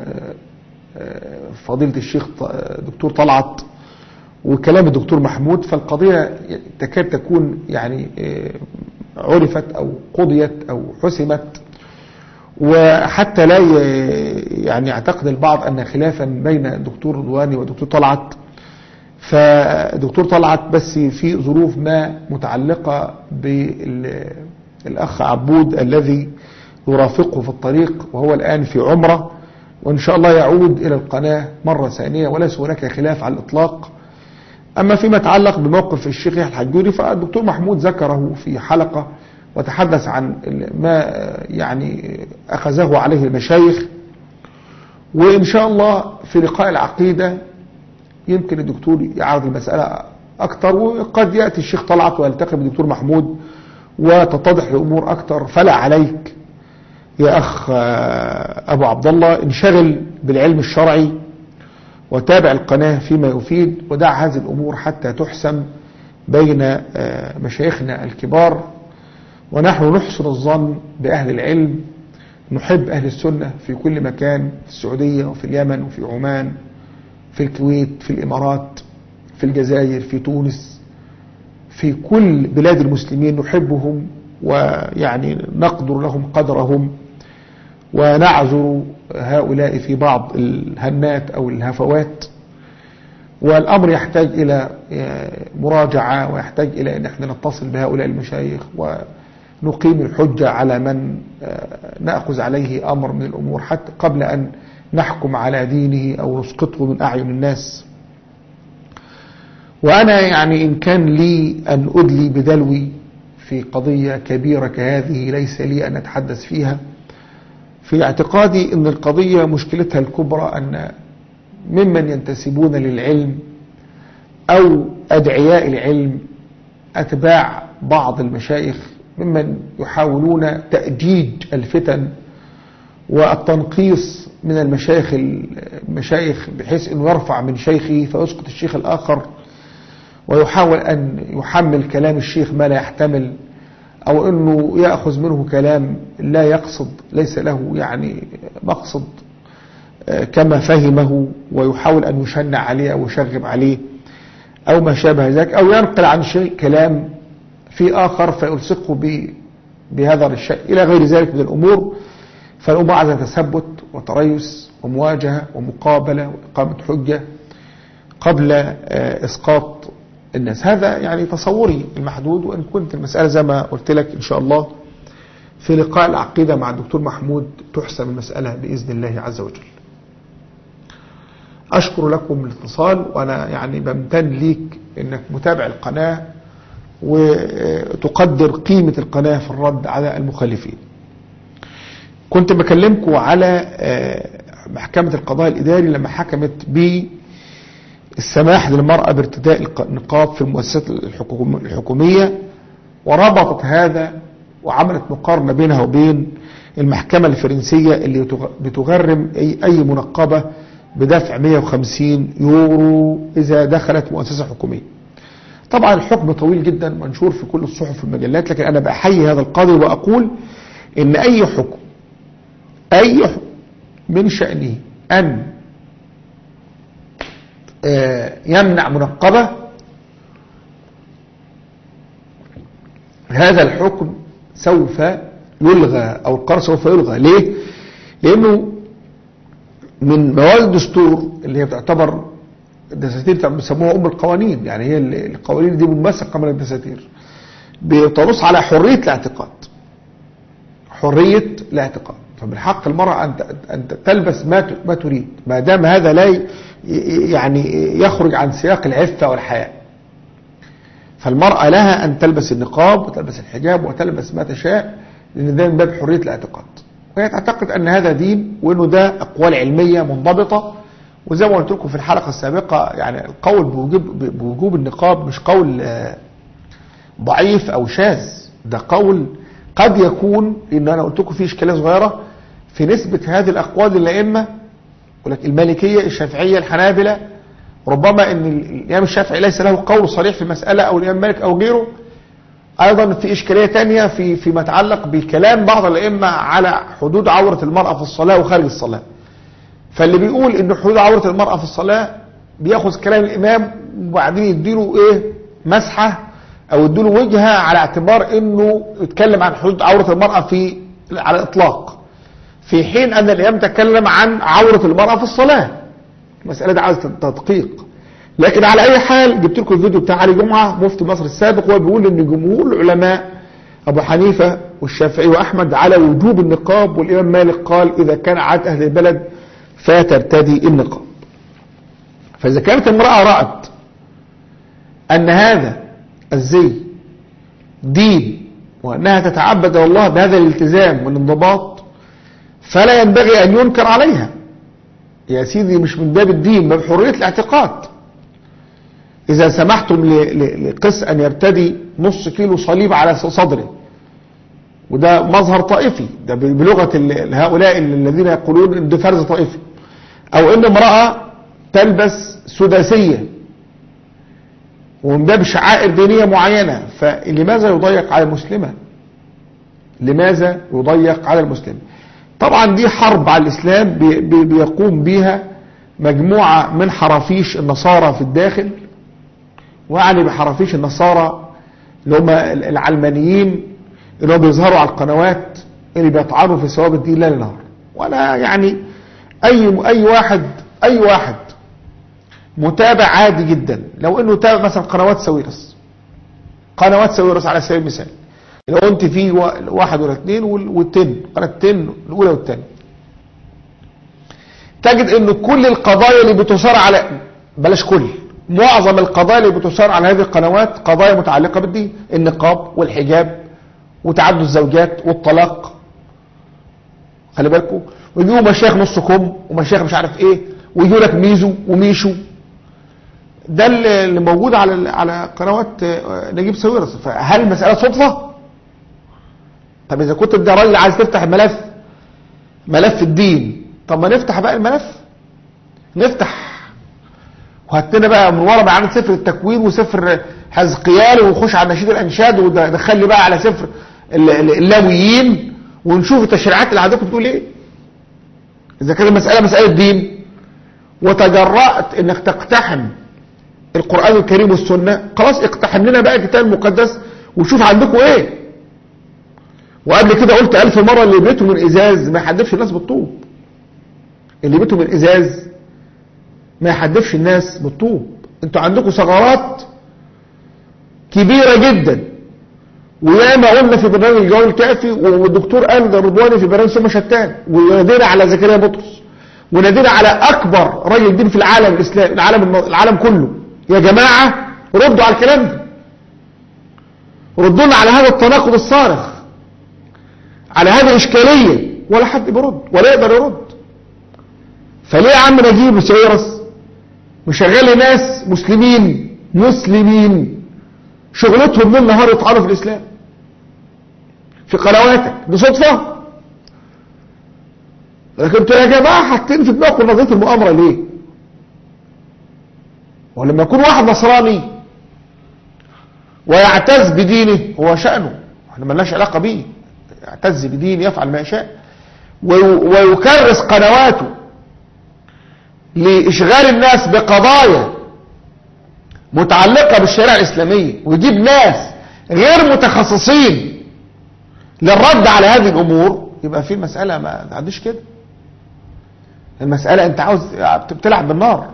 فضيلة الشيخ دكتور طلعت وكلام الدكتور محمود، فالقضية تكاد تكون يعني عرفت أو قضيت أو حسمت، وحتى لا يعني يعتقد البعض أن خلافا بين الدكتور رضواني والدكتور طلعت، فدكتور طلعت بس في ظروف ما متعلقة بالأخ عبود الذي يرافقه في الطريق وهو الآن في عمره، وإن شاء الله يعود إلى القناة مرة ثانية وليس هناك خلاف على الإطلاق. أما فيما يتعلق بموقف الشيخ يحيى الحجوري فالدكتور محمود ذكره في حلقة وتحدث عن ما يعني أخذه عليه المشايخ، وإن شاء الله في لقاء العقيدة يمكن الدكتور يعرض المسألة أكتر، وقد يأتي الشيخ طلعت ويلتقي بالدكتور محمود وتتضح الأمور أكتر. فلا عليك يا أخ أبو عبد الله، انشغل بالعلم الشرعي وتابع القناة فيما يفيد، ودع هذه الأمور حتى تحسم بين مشايخنا الكبار. ونحن نحسن الظن بأهل العلم، نحب أهل السنة في كل مكان، في السعودية وفي اليمن وفي عمان، في الكويت، في الإمارات، في الجزائر، في تونس، في كل بلاد المسلمين نحبهم ويعني نقدر لهم قدرهم، ونعذر هؤلاء في بعض الهنات أو الهفوات. والأمر يحتاج إلى مراجعة ويحتاج إلى أن احنا نتصل بهؤلاء المشايخ ونقيم الحجة على من نأخذ عليه أمر من الأمور حتى قبل أن نحكم على دينه أو نسقطه من أعين الناس. وأنا يعني إن كان لي أن أدلي بدلوي في قضية كبيرة كهذه ليس لي أن أتحدث فيها. في اعتقادي أن القضية مشكلتها الكبرى أن ممن ينتسبون للعلم أو أدعياء العلم أتباع بعض المشايخ ممن يحاولون تأجيج الفتن والتنقيص من المشايخ المشايخ بحيث أنه يرفع من شيخه فيسقط الشيخ الآخر، ويحاول أن يحمل كلام الشيخ ما لا يحتمل، أو أنه يأخذ منه كلام لا يقصد ليس له يعني مقصد كما فهمه، ويحاول أن يشنع عليه أو يشغب عليه أو ما شابه ذلك، أو ينقل عن شيء كلام في آخر فيلصقه بهذا الشيء إلى غير ذلك من الأمور. فالأمور عايزة تثبت وتريث ومواجهة ومقابلة وإقامة حجة قبل إسقاط الناس. هذا يعني تصوري المحدود، وإن كنت المسألة زي ما قلت لك إن شاء الله في لقاء العقيدة مع الدكتور محمود تحسم المسألة بإذن الله عز وجل. أشكر لكم الاتصال، وأنا يعني بمتن ليك إنك متابع القناة وتقدر قيمة القناة في الرد على المخالفين. كنت بكلمكم على محكمة القضاء الإداري لما حكمت بالسماح للمرأة بارتداء النقاب في المؤسسات الحكومية، وربطت هذا وعملت مقارنة بينها وبين المحكمة الفرنسية اللي بتغرم أي منقبة بدفع مئة وخمسين يورو إذا دخلت مؤسسة حكومية. طبعا الحكم طويل جدا منشور في كل الصحف والمجلات، لكن أنا بأحيي هذا القاضي وأقول إن أي حكم أي حكم من شأنه أن يمنع منقبة، هذا الحكم سوف يلغى أو القرار سوف يلغى. ليه؟ لأنه من مواد الدستور اللي هي بتعتبر الدساتير بيسموها أم القوانين، يعني هي القوانين دي منبثقة من الدساتير، بتنص على حرية الاعتقاد حرية الاعتقاد فمن حق المرأة أن تلبس ما ما تريد ما دام هذا لا يعني يخرج عن سياق العفة والحياء. فالمرأة لها أن تلبس النقاب وتلبس الحجاب وتلبس ما تشاء، لأن ده من باب حرية الاعتقاد، وهي تعتقد أن هذا دين وأنه ده أقوال علمية منضبطة. وزي ما قلت لكم في الحلقة السابقة يعني القول بوجوب, بوجوب النقاب مش قول ضعيف أو شاذ، ده قول قد يكون، إن أنا قلت لكم فيه إشكالية صغيرة، في نسبة هذه الأقوال للأئمة، ولك المالكية الشافعية الحنابلة، ربما أن الإمام الشافعي ليس له قول صريح في مسألة أو الإمام مالك أو غيره. أيضا في إشكالية تانية في فيما يتعلق بكلام بعض الأئمة على حدود عورة المرأة في الصلاة وخارج الصلاة. فاللي بيقول أن حدود عورة المرأة في الصلاة بيأخذ كلام الإمام وبعدين يديله إيه مسحة أو يديله وجهة على اعتبار أنه يتكلم عن حدود عورة المرأة في على الإطلاق، في حين أن الإمام تكلم عن عورة المرأة في الصلاة. مسألة دي عايزة تدقيق. لكن على أي حال جبت لكم الفيديو بتاع علي جمعة مفتي مصر السابق، وهو بيقول أن جمهور العلماء أبو حنيفة والشافعي وأحمد على وجوب النقاب، والإمام مالك قال إذا كان عادة أهل البلد فترتدي النقاب. فإذا كانت امرأة رأت أن هذا الزي دين وأنها تتعبد الله بهذا الالتزام والانضباط فلا ينبغي أن ينكر عليها. يا سيدي مش من باب الدين، باب حرية الاعتقاد. إذا سمحتم لقس أن يرتدي نص كيلو صليب على صدره، وده مظهر طائفي، ده بلغة هؤلاء الذين يقولون إن ده فرز طائفي، أو إن امرأة تلبس سداسية ومن باب شعائر دينية معينة، فلماذا يضيق على المسلمة؟ لماذا يضيق على المسلمة؟ طبعا دي حرب على الإسلام بيقوم بيها مجموعة من حرافيش النصارى في الداخل، وعني بحرافيش النصارى اللي هم العلمانيين اللي هم بيظهروا على القنوات اللي بيطعنوا في ثواب الدين ليل نهار. ولا يعني أي أي واحد أي واحد متابع عادي جدا، لو انه تابع مثلا قنوات ساويرس قنوات ساويرس على سبيل المثال، لو انت في واحد ولا اثنين والتن قناه التن الاولى والثانيه، تجد ان كل القضايا اللي بتثار على بلاش كل معظم القضايا اللي بتثار على هذه القنوات قضايا متعلقه بالدين، النقاب والحجاب وتعدد الزوجات والطلاق. خلي بالكم، ويجيبوا مشايخ نص كم ومشايخ مش عارف ايه، ويجيبوا لك ميزو وميشو. ده اللي موجود على على قنوات نجيب ساويرس. فهل المسألة صدفة؟ طب إذا كنت ده راجل عايز تفتح ملف ملف الدين، طب ما نفتح بقى الملف، نفتح وهاتنا بقى من ورا بقى عن سفر التكوين وسفر حزقيال ونخش على نشيد الأنشاد ودخل بقى على سفر اللاويين ونشوف التشريعات اللي عندكم بتقول ايه. إذا كانت المسألة مسألة دين وتجرأت انك تقتحم القرآن الكريم والسنة، خلاص اقتحم لنا بقى الكتاب المقدس وشوف عندكم ايه. وقبل كده قلت ألف مرة اللي بيته من إزاز ما يحدفش الناس بالطوب، اللي بيته من إزاز ما يحدفش الناس بالطوب. انتوا عندكم ثغرات كبيرة جدا، وياما قلنا في برنامج الجواب الكافي والدكتور قال ده رضواني في برنامج ثم شتان، ونادينا على زكريا بطرس، ونادينا على أكبر راجل دين في العالم الإسلامي، العالم العالم كله، يا جماعة ردوا على الكلام ده، ردونا على هذا التناقض الصارخ، على هذه الإشكالية. ولا حد بيرد ولا يقدر يرد. فليه يا عم نجيب ساويرس مشغل ناس مسلمين مسلمين شغلتهم من النهار يطعنوا في الإسلام في قنواتك؟ دي صدفة؟ لكن انتوا يا جماعة حاطين في دماغكم نظرية المؤامرة ليه؟ ولما يكون واحد نصراني ويعتز بدينه هو شأنه، احنا مالناش علاقة بيه، يعتز بدينه يفعل ما يشاء، ويكرس قنواته لإشغال الناس بقضايا متعلقة بالشريعة الإسلامية، ويجيب ناس غير متخصصين للرد على هذه الأمور، يبقى في المسألة ما عنديش كده. المسألة انت عاوز بتلعب بالنار،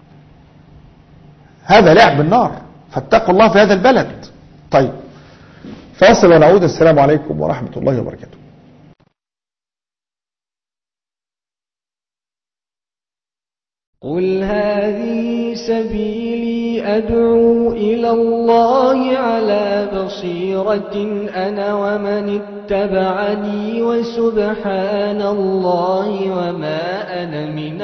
هذا لعب بالنار، فاتقوا الله في هذا البلد. طيب فاصل ونعود. السلام عليكم ورحمة الله وبركاته. قل هذه سبيلي أدعو إلى الله على بصيرة أنا ومن اتبعني وسبحان الله وما أنا من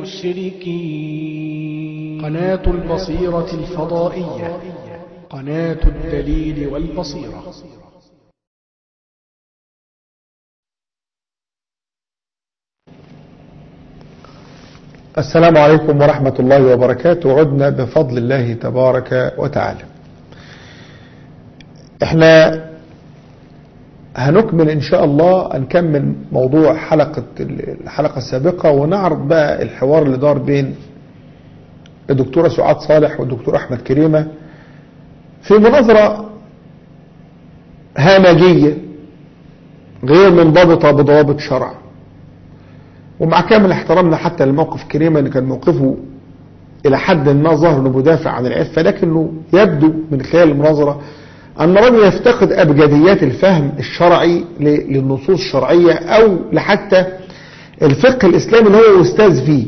المشركين. قناة البصيرة الفضائية، قناة الدليل والبصيرة. السلام عليكم ورحمة الله وبركاته. عدنا بفضل الله تبارك وتعالى. احنا هنكمل ان شاء الله، هنكمل موضوع حلقة الحلقة السابقة ونعرض بقى الحوار اللي دار بين الدكتورة سعاد صالح والدكتور احمد كريمة في مناظرة هامجية غير منضبطة بضوابط شرع. ومع كامل احترامنا حتى لموقف كريمة ان كان موقفه الى حد ما ظهر انه مدافع عن العفة، لكنه يبدو من خلال المناظرة ان الرجل يفتقد ابجديات الفهم الشرعي للنصوص الشرعية او لحتى الفقه الاسلامي اللي هو استاذ فيه.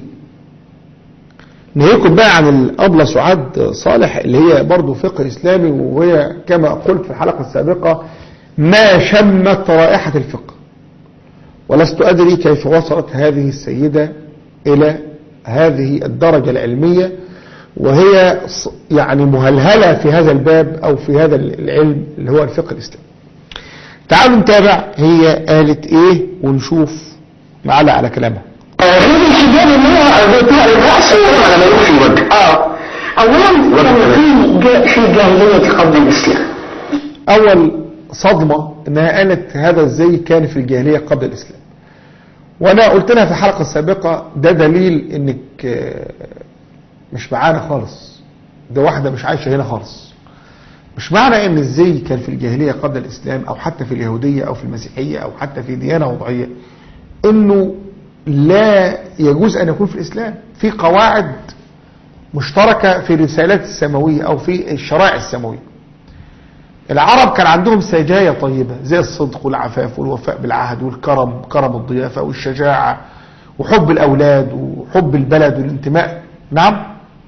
نهيكم بقى عن الأبلة سعاد صالح اللي هي برضو فقه اسلامي، وهي كما قلت في الحلقة السابقة ما شمت رائحة الفقه، ولست أدري كيف وصلت هذه السيدة إلى هذه الدرجة العلمية وهي يعني مهلهلة في هذا الباب أو في هذا العلم اللي هو الفقه الإسلامي. تعالوا نتابع هي قالت إيه ونشوف معلق على كلامها. الحجاب اللي هو بتاع الرأس على ما يروح الوجه. اه أولا كان في في جاهلية قبل الإسلام. أول صدمة إنها قالت هذا الزي كان في الجاهلية قبل الإسلام. وانا قلت لها في الحلقة السابقة ده دليل انك مش معانا خالص، ده واحدة مش عايشة هنا خالص. مش معنى ان الزي كان في الجاهلية قبل الاسلام او حتى في اليهودية او في المسيحية او حتى في ديانة وضعية انه لا يجوز ان يكون في الاسلام. في قواعد مشتركة في الرسالات السماوية او في الشرائع السماوية. العرب كان عندهم سجايا طيبة زي الصدق والعفاف والوفاء بالعهد والكرم، كرم الضيافة والشجاعة وحب الأولاد وحب البلد والانتماء. نعم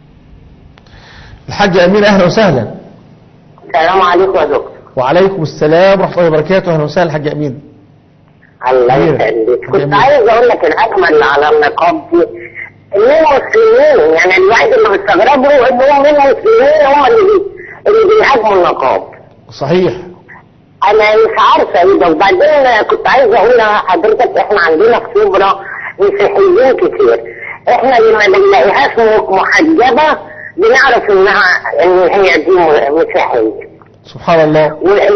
الحاجة أمين أهلا وسهلا. السلام عليكم يا دكتور. وعليكم السلام ورحمة الله وبركاته. أهلا وسهلا الحاجة أمين. الله يسعدك. كنت عايز أقول لك الهجمة اللي على النقاب دي إنهم مسلمين، يعني الواحد اللي بيستغربوا إنهم من مسلمين هم اللي اللي بيهاجموا النقاب. صحيح. انا مش عارفه ايه ده. وبعدين كنت عايزه اقول لحضرتك احنا عندنا في شبرا مسيحيين كتير، احنا لما بنلاقيهاش محجبه بنعرف انها ان هي دي مسيحيه. سبحان الله.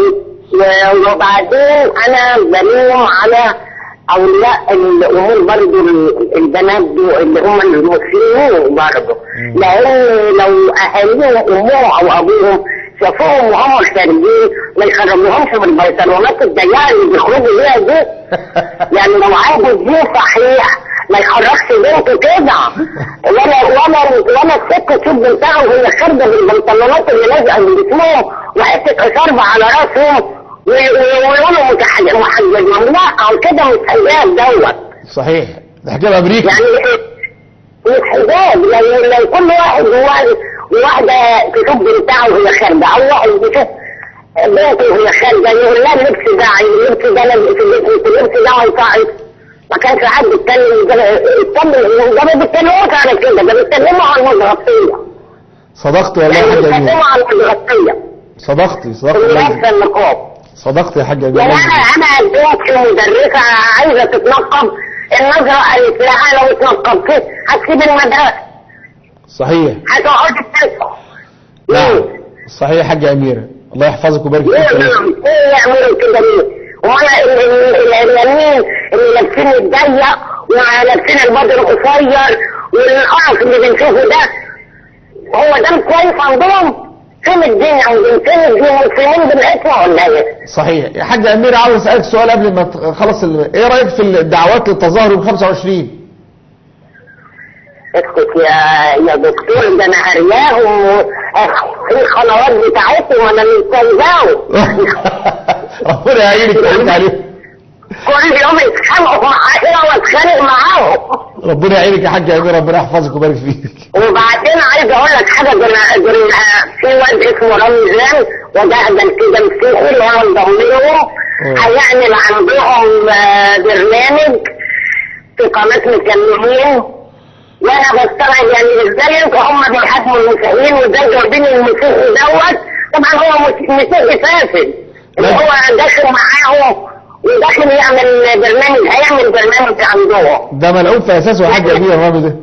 وبعدين انا بلوم على اولياء الامور برضه البنات اللي هم المسلمين برضه، لان لو اهاليهم امهم او ابوهم شافوهم وهم خارجين ما يخرجوهمش من البيطرونات الضيقه اللي بيخرجوا بيها دي. يعني لو عايز دين صحيح ما يخرجش بنته كده. ولا ولا ولا الست تشوف بنتها وهي خارجه بالبنطلونات اللي لازقه من جسمهم وحته شربه على راسهم ويقولوا محجبين. لا كده مش حجاب دوت. صحيح ده حجاب امريكي. يعني مش حجاب. لو لو كل واحد وواحده تشوف بنتها وهي خارجه او واحد بيشوف بنته وهي خارجه يقول لها اللبس ده اللبس ده اللبس ده هيصعد. ما كانش حد يتكلم يتكلم ده ما بيتكلموش على كده، ده بيتكلموا على المتغطيه. صدقت والله يا حاجه امين. بيتكلموا على المتغطيه. صدقتي صدقتي لابسه النقاب. صدقت يا حاجه امين. يعني انا انا قدمت مدرسه عايزه تتنقب، النظره قالت لها لو اتنقبت هتسيب المدرسه. صحيح. هتقعدي تنقب. نعم صحيح يا حاجه اميره، الله يحفظك ويبارك فيك. ايه يعملوا كده ليه؟ وانا اليمين اللي لابسين الضيق ولابسين البدر القصير والقرف اللي بنشوفه ده هو ده كويس عندهم؟ فين الدين عندهم؟ فين الدين؟ مسلمين بالاسم ولا ايه؟ صحيح يا حاجه اميره. عاوز اسالك سؤال قبل ما تخلص ال... ايه رايك في الدعوات للتظاهر يوم خمسة وعشرين؟ اسكت يا يا دكتور، ده انا هرياهم في القنوات بتاعتهم وانا مش سايباهم. ربنا يعينك ويعين عليهم. كل يوم يتخانقوا معايا واتخانق معاهم. ربنا يعينك يا حاجه اميره، ربنا يحفظك ويبارك فيك. وبعدين عايز اقول لك حاجه، في واد اسمه رمزان وده كده مسيحي اللي هو انضم لهم هيعمل عندهم برنامج في قناه مكملين. وانا بستغرب يعني ازاي انتوا هم بيحاكموا المسيحيين وازاي جايبين المسيحي دوت. طبعا هو مسيحي فاسد اللي هو داخل معاهم وداخل يعمل برنامج، هيعمل برنامج عندهم. ده ملعوب في اساسه يا حاجه اميره الرامي ده.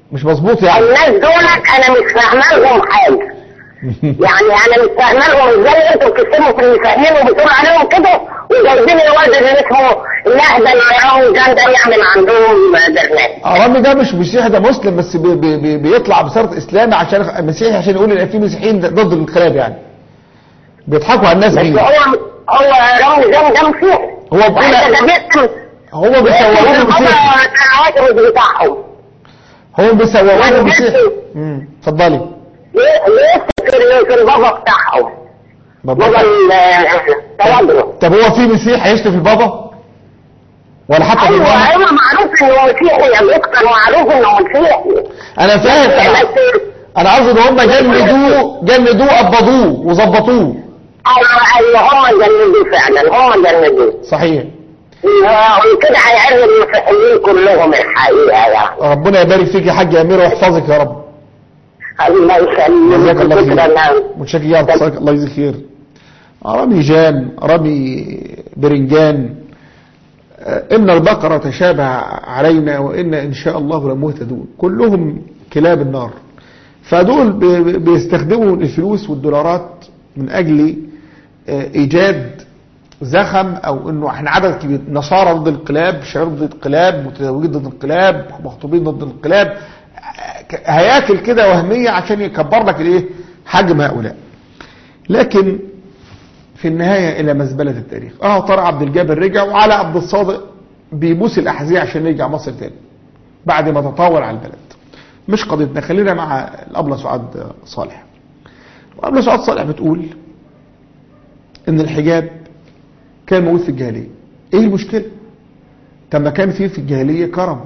مش مظبوط يعني. الناس دولت انا مش فاهمه لهم حاجه. يعني انا مش فاهمه لهم ازاي انتوا بتكتبوا في المساهمين وبتقولوا عليهم كده وجايبين الواد اللي اسمه النهضه اللي رامي جان ده يعمل عندهم برنامج. رامي ده مش مسيحي، ده مسلم بس بي بي بي بيطلع بصيغه اسلامي عشان مسيحي، عشان يقول ان في مسيحيين ضد الانقلاب يعني. بيضحكوا على الناس دي. بس هو هو رامي جان ده مسيحي. هو بيقول هو بيسوقوا مسيحي بتاعهم. هو بيسوقوا مسيحي. امم اتفضلي. ليه في البابا بتاعهم بابا التوادر. طب هو في مسيحي هيشتم في البابا ولا حتى ايوه ايوه معروف انه مسيحي يا دكتور، معروف انه مسيحي. انا فاهم. انا قصدي ان هم جندوه جندوه قبضوه وظبطوه. ايوه ايوه هم جندوه فعلا، هم جندوه صحيح. وكده هيعرض المسيحيين كلهم الحقيقه يعني. ربنا يبارك فيك يا حاج امير ويحفظك يا رب. الله يسلمك. جزاك الله خير. متشكر يا رب. الله يجزيك خير. رمي جان، رمي برنجان. إن البقرة تشابه علينا وإن إن شاء الله لمهتدون. كلهم كلاب النار. فدول بيستخدموا الفلوس والدولارات من أجل إيجاد زخم، أو إنه إحنا عدد كبير نصارى ضد الانقلاب، شباب ضد الانقلاب، متزوجين ضد الانقلاب، مخطوبين ضد الانقلاب، هياكل كده وهمية عشان يكبر لك الايه حجم هؤلاء. لكن في النهاية الى مزبلة التاريخ. اه طارق عبد الجابر رجع، وعلى عبد الصادق بيبوس الاحذية عشان يرجع مصر تاني بعد ما تطاول على البلد. مش قضيتنا، خلينا مع الأبلة سعاد صالح. الأبلة سعاد صالح بتقول ان الحجاب كان موجود في الجاهلية. ايه المشكلة؟ طب ما كان فيه في الجاهلية كرم.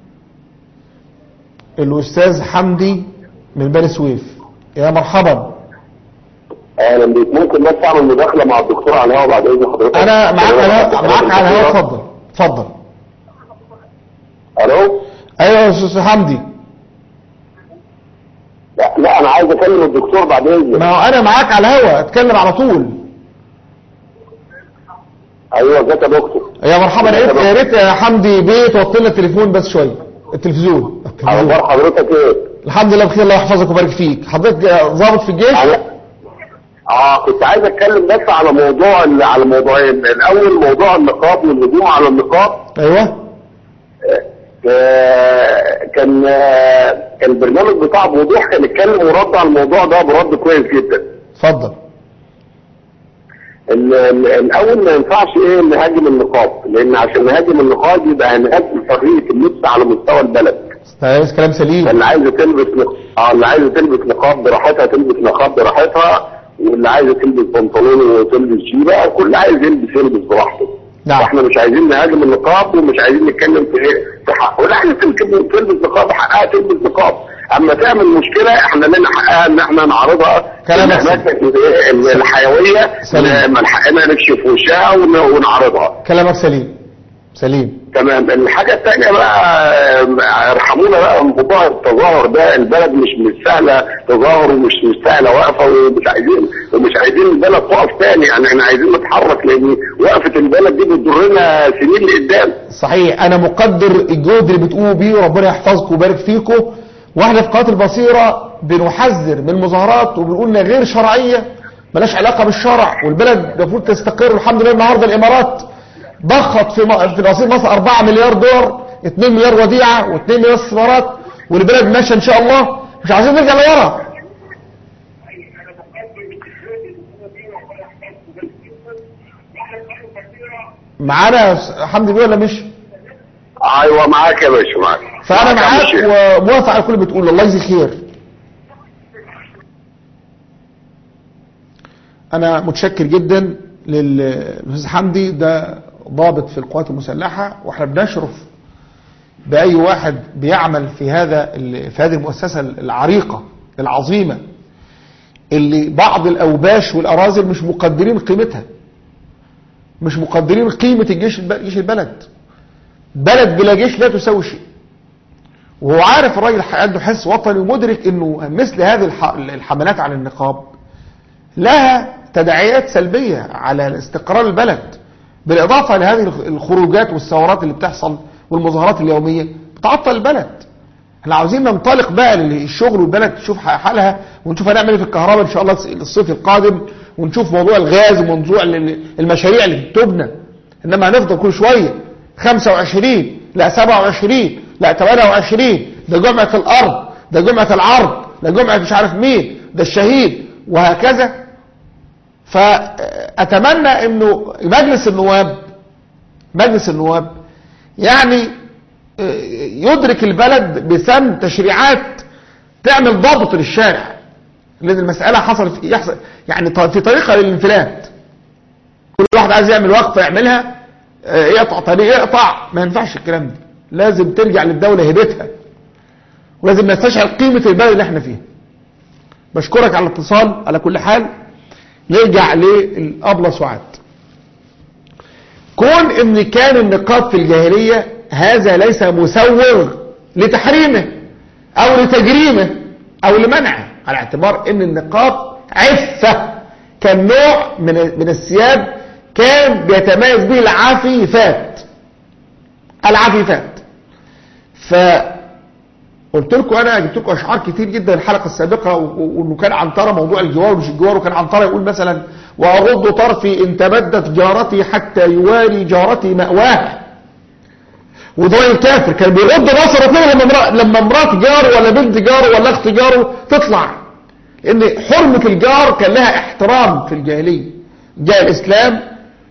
الأستاذ حمدي من بني سويف، يا مرحبا. اهلا بيك. ممكن بس اعمل مداخله مع الدكتور على الهواء بعد اذن حضرتك؟ انا معاك على معاك على الهواء. اتفضل اتفضل. الو. ايوه يا استاذ حمدي. لا, لا انا عايز اكلم الدكتور بعد اذنك. ما هو انا معاك على الهواء، اتكلم على طول. ايوه ازيك يا دكتور؟ يا مرحبا. يا ريت يا ريت يا حمدي بيه توطي لنا التليفون بس شويه. التلفزيون. اخبار حضرتك ايه؟ الحمد لله بخير، الله يحفظك ويبارك فيك. حضرتك ضابط في الجيش؟ اه كنت عايز اتكلم بس على موضوع على موضوعين. الاول موضوع النقاب والهجوم على النقاب. ايوه. آه كان آه البرنامج بتاع بوضوح كان اتكلم ورد على الموضوع ده برد كويس جدا. اتفضل. الاول ما ينفعش ايه نهاجم النقاب، لان عشان نهاجم النقاب يبقى هنهاجم حريه اللبس على مستوى البلد. ده كلام سليم. اللي عايزه تلبس نقاب اه اللي عايزه تلبس نقاب براحتها تلبس نقاب براحتها، واللي عايزه تلبس بنطلون وتلبس جيبه، وكل عايز يلبس يلبس براحته. نعم. احنا مش عايزين نهاجم النقاب ومش عايزين نتكلم في ايه في حقه. لا عايزه تلبس نقاب حقها تلبس نقاب، اما تعمل مشكله احنا لنا حقها ان احنا نعرضها كلام الحيويه، من حقنا نكشف وشها ونعرضها. كلامك سليم سليم. تمام. الحاجه الثانيه بقى ارحمونا بقى موضوع التظاهر ده. البلد مش مش سهله تظاهر ومش مش سهله واقفه، ومش عايزين ومش عايزين البلد تقف تاني. يعني احنا عايزين نتحرك، لان وقفه البلد دي بتضرنا سنين لقدام. صحيح. انا مقدر الجهد اللي بتقوموا بيه وربنا يحفظكم ويبارك فيكم. واحنا في قناه البصيره بنحذر من المظاهرات وبنقول انها غير شرعيه، ملاش علاقه بالشرع، والبلد المفروض تستقر. الحمد لله النهارده الامارات ضخت في في رصيد مصر أربعة مليار دولار، اتنين مليار وديعه و2 مليار استثمارات، والبلد ماشيه ان شاء الله. مش عايزين نرجع لورا. معانا حمدي بيه ولا مش؟ ايوه معاك يا باشا معاك. فانا معاك وموافق على كل اللي بتقوله. الله يجزيك خير. انا متشكر جدا للاستاذ حمدي، ده ضابط في القوات المسلحه، واحنا بنشرف باي واحد بيعمل في هذا في هذه المؤسسه العريقه العظيمه اللي بعض الاوباش والاراذل مش مقدرين قيمتها، مش مقدرين قيمه الجيش جيش البلد. بلد بلا جيش لا تساوي شيء. وهو عارف الراجل عنده حس وطني ومدرك انه مثل هذه الحملات على النقاب لها تداعيات سلبية على استقرار البلد، بالاضافة لهذه الخروجات والثورات اللي بتحصل والمظاهرات اليومية بتعطل البلد. احنا عاوزين ننطلق بقى للشغل والبلد تشوف حالها، ونشوف هنعمل ايه في الكهرباء ان شاء الله الصيف القادم، ونشوف موضوع الغاز وموضوع المشاريع اللي بتبنى. انما هنفضل كل شويه خمسة وعشرين لا سبعة وعشرين لا ثمانية وعشرين، ده جمعة الارض، ده جمعة العرض، ده جمعة مش عارف مين، ده الشهيد، وهكذا. فأتمنى انه مجلس النواب مجلس النواب يعني يدرك البلد بسن تشريعات تعمل ضابط للشارع، لان المسألة حصل في يحصل يعني في طريقة للانفلات. كل واحد عايز يعمل وقفة يعملها، يقطع طريق يقطع، ما ينفعش الكلام ده. لازم ترجع للدولة هيبتها، ولازم نستشعر قيمة البلد اللي احنا فيها. بشكرك على الاتصال. على كل حال نرجع للأبلة سعاد. كون ان كان النقاب في الجاهلية هذا ليس مسوغ لتحريمه او لتجريمه او لمنعه، على اعتبار ان النقاب عفة، كان نوع من من الثياب كان بيتميز به العفيفات العفيفات. فقلت لكم انا جبت لكم اشعار كتير جدا الحلقه السابقه، وانه كان عنترة موضوع الجوار ومش الجوار، وكان عنترة يقول مثلا واغض طرفي ان تبدت جارتي حتى يواري جارتي مأواها. وده الكافر كان بيغض بصره فيه لما لما امراه جاره ولا بنت جاره ولا اخت جاره تطلع، لان حرمه الجار كان لها احترام في الجاهليه. جاء الاسلام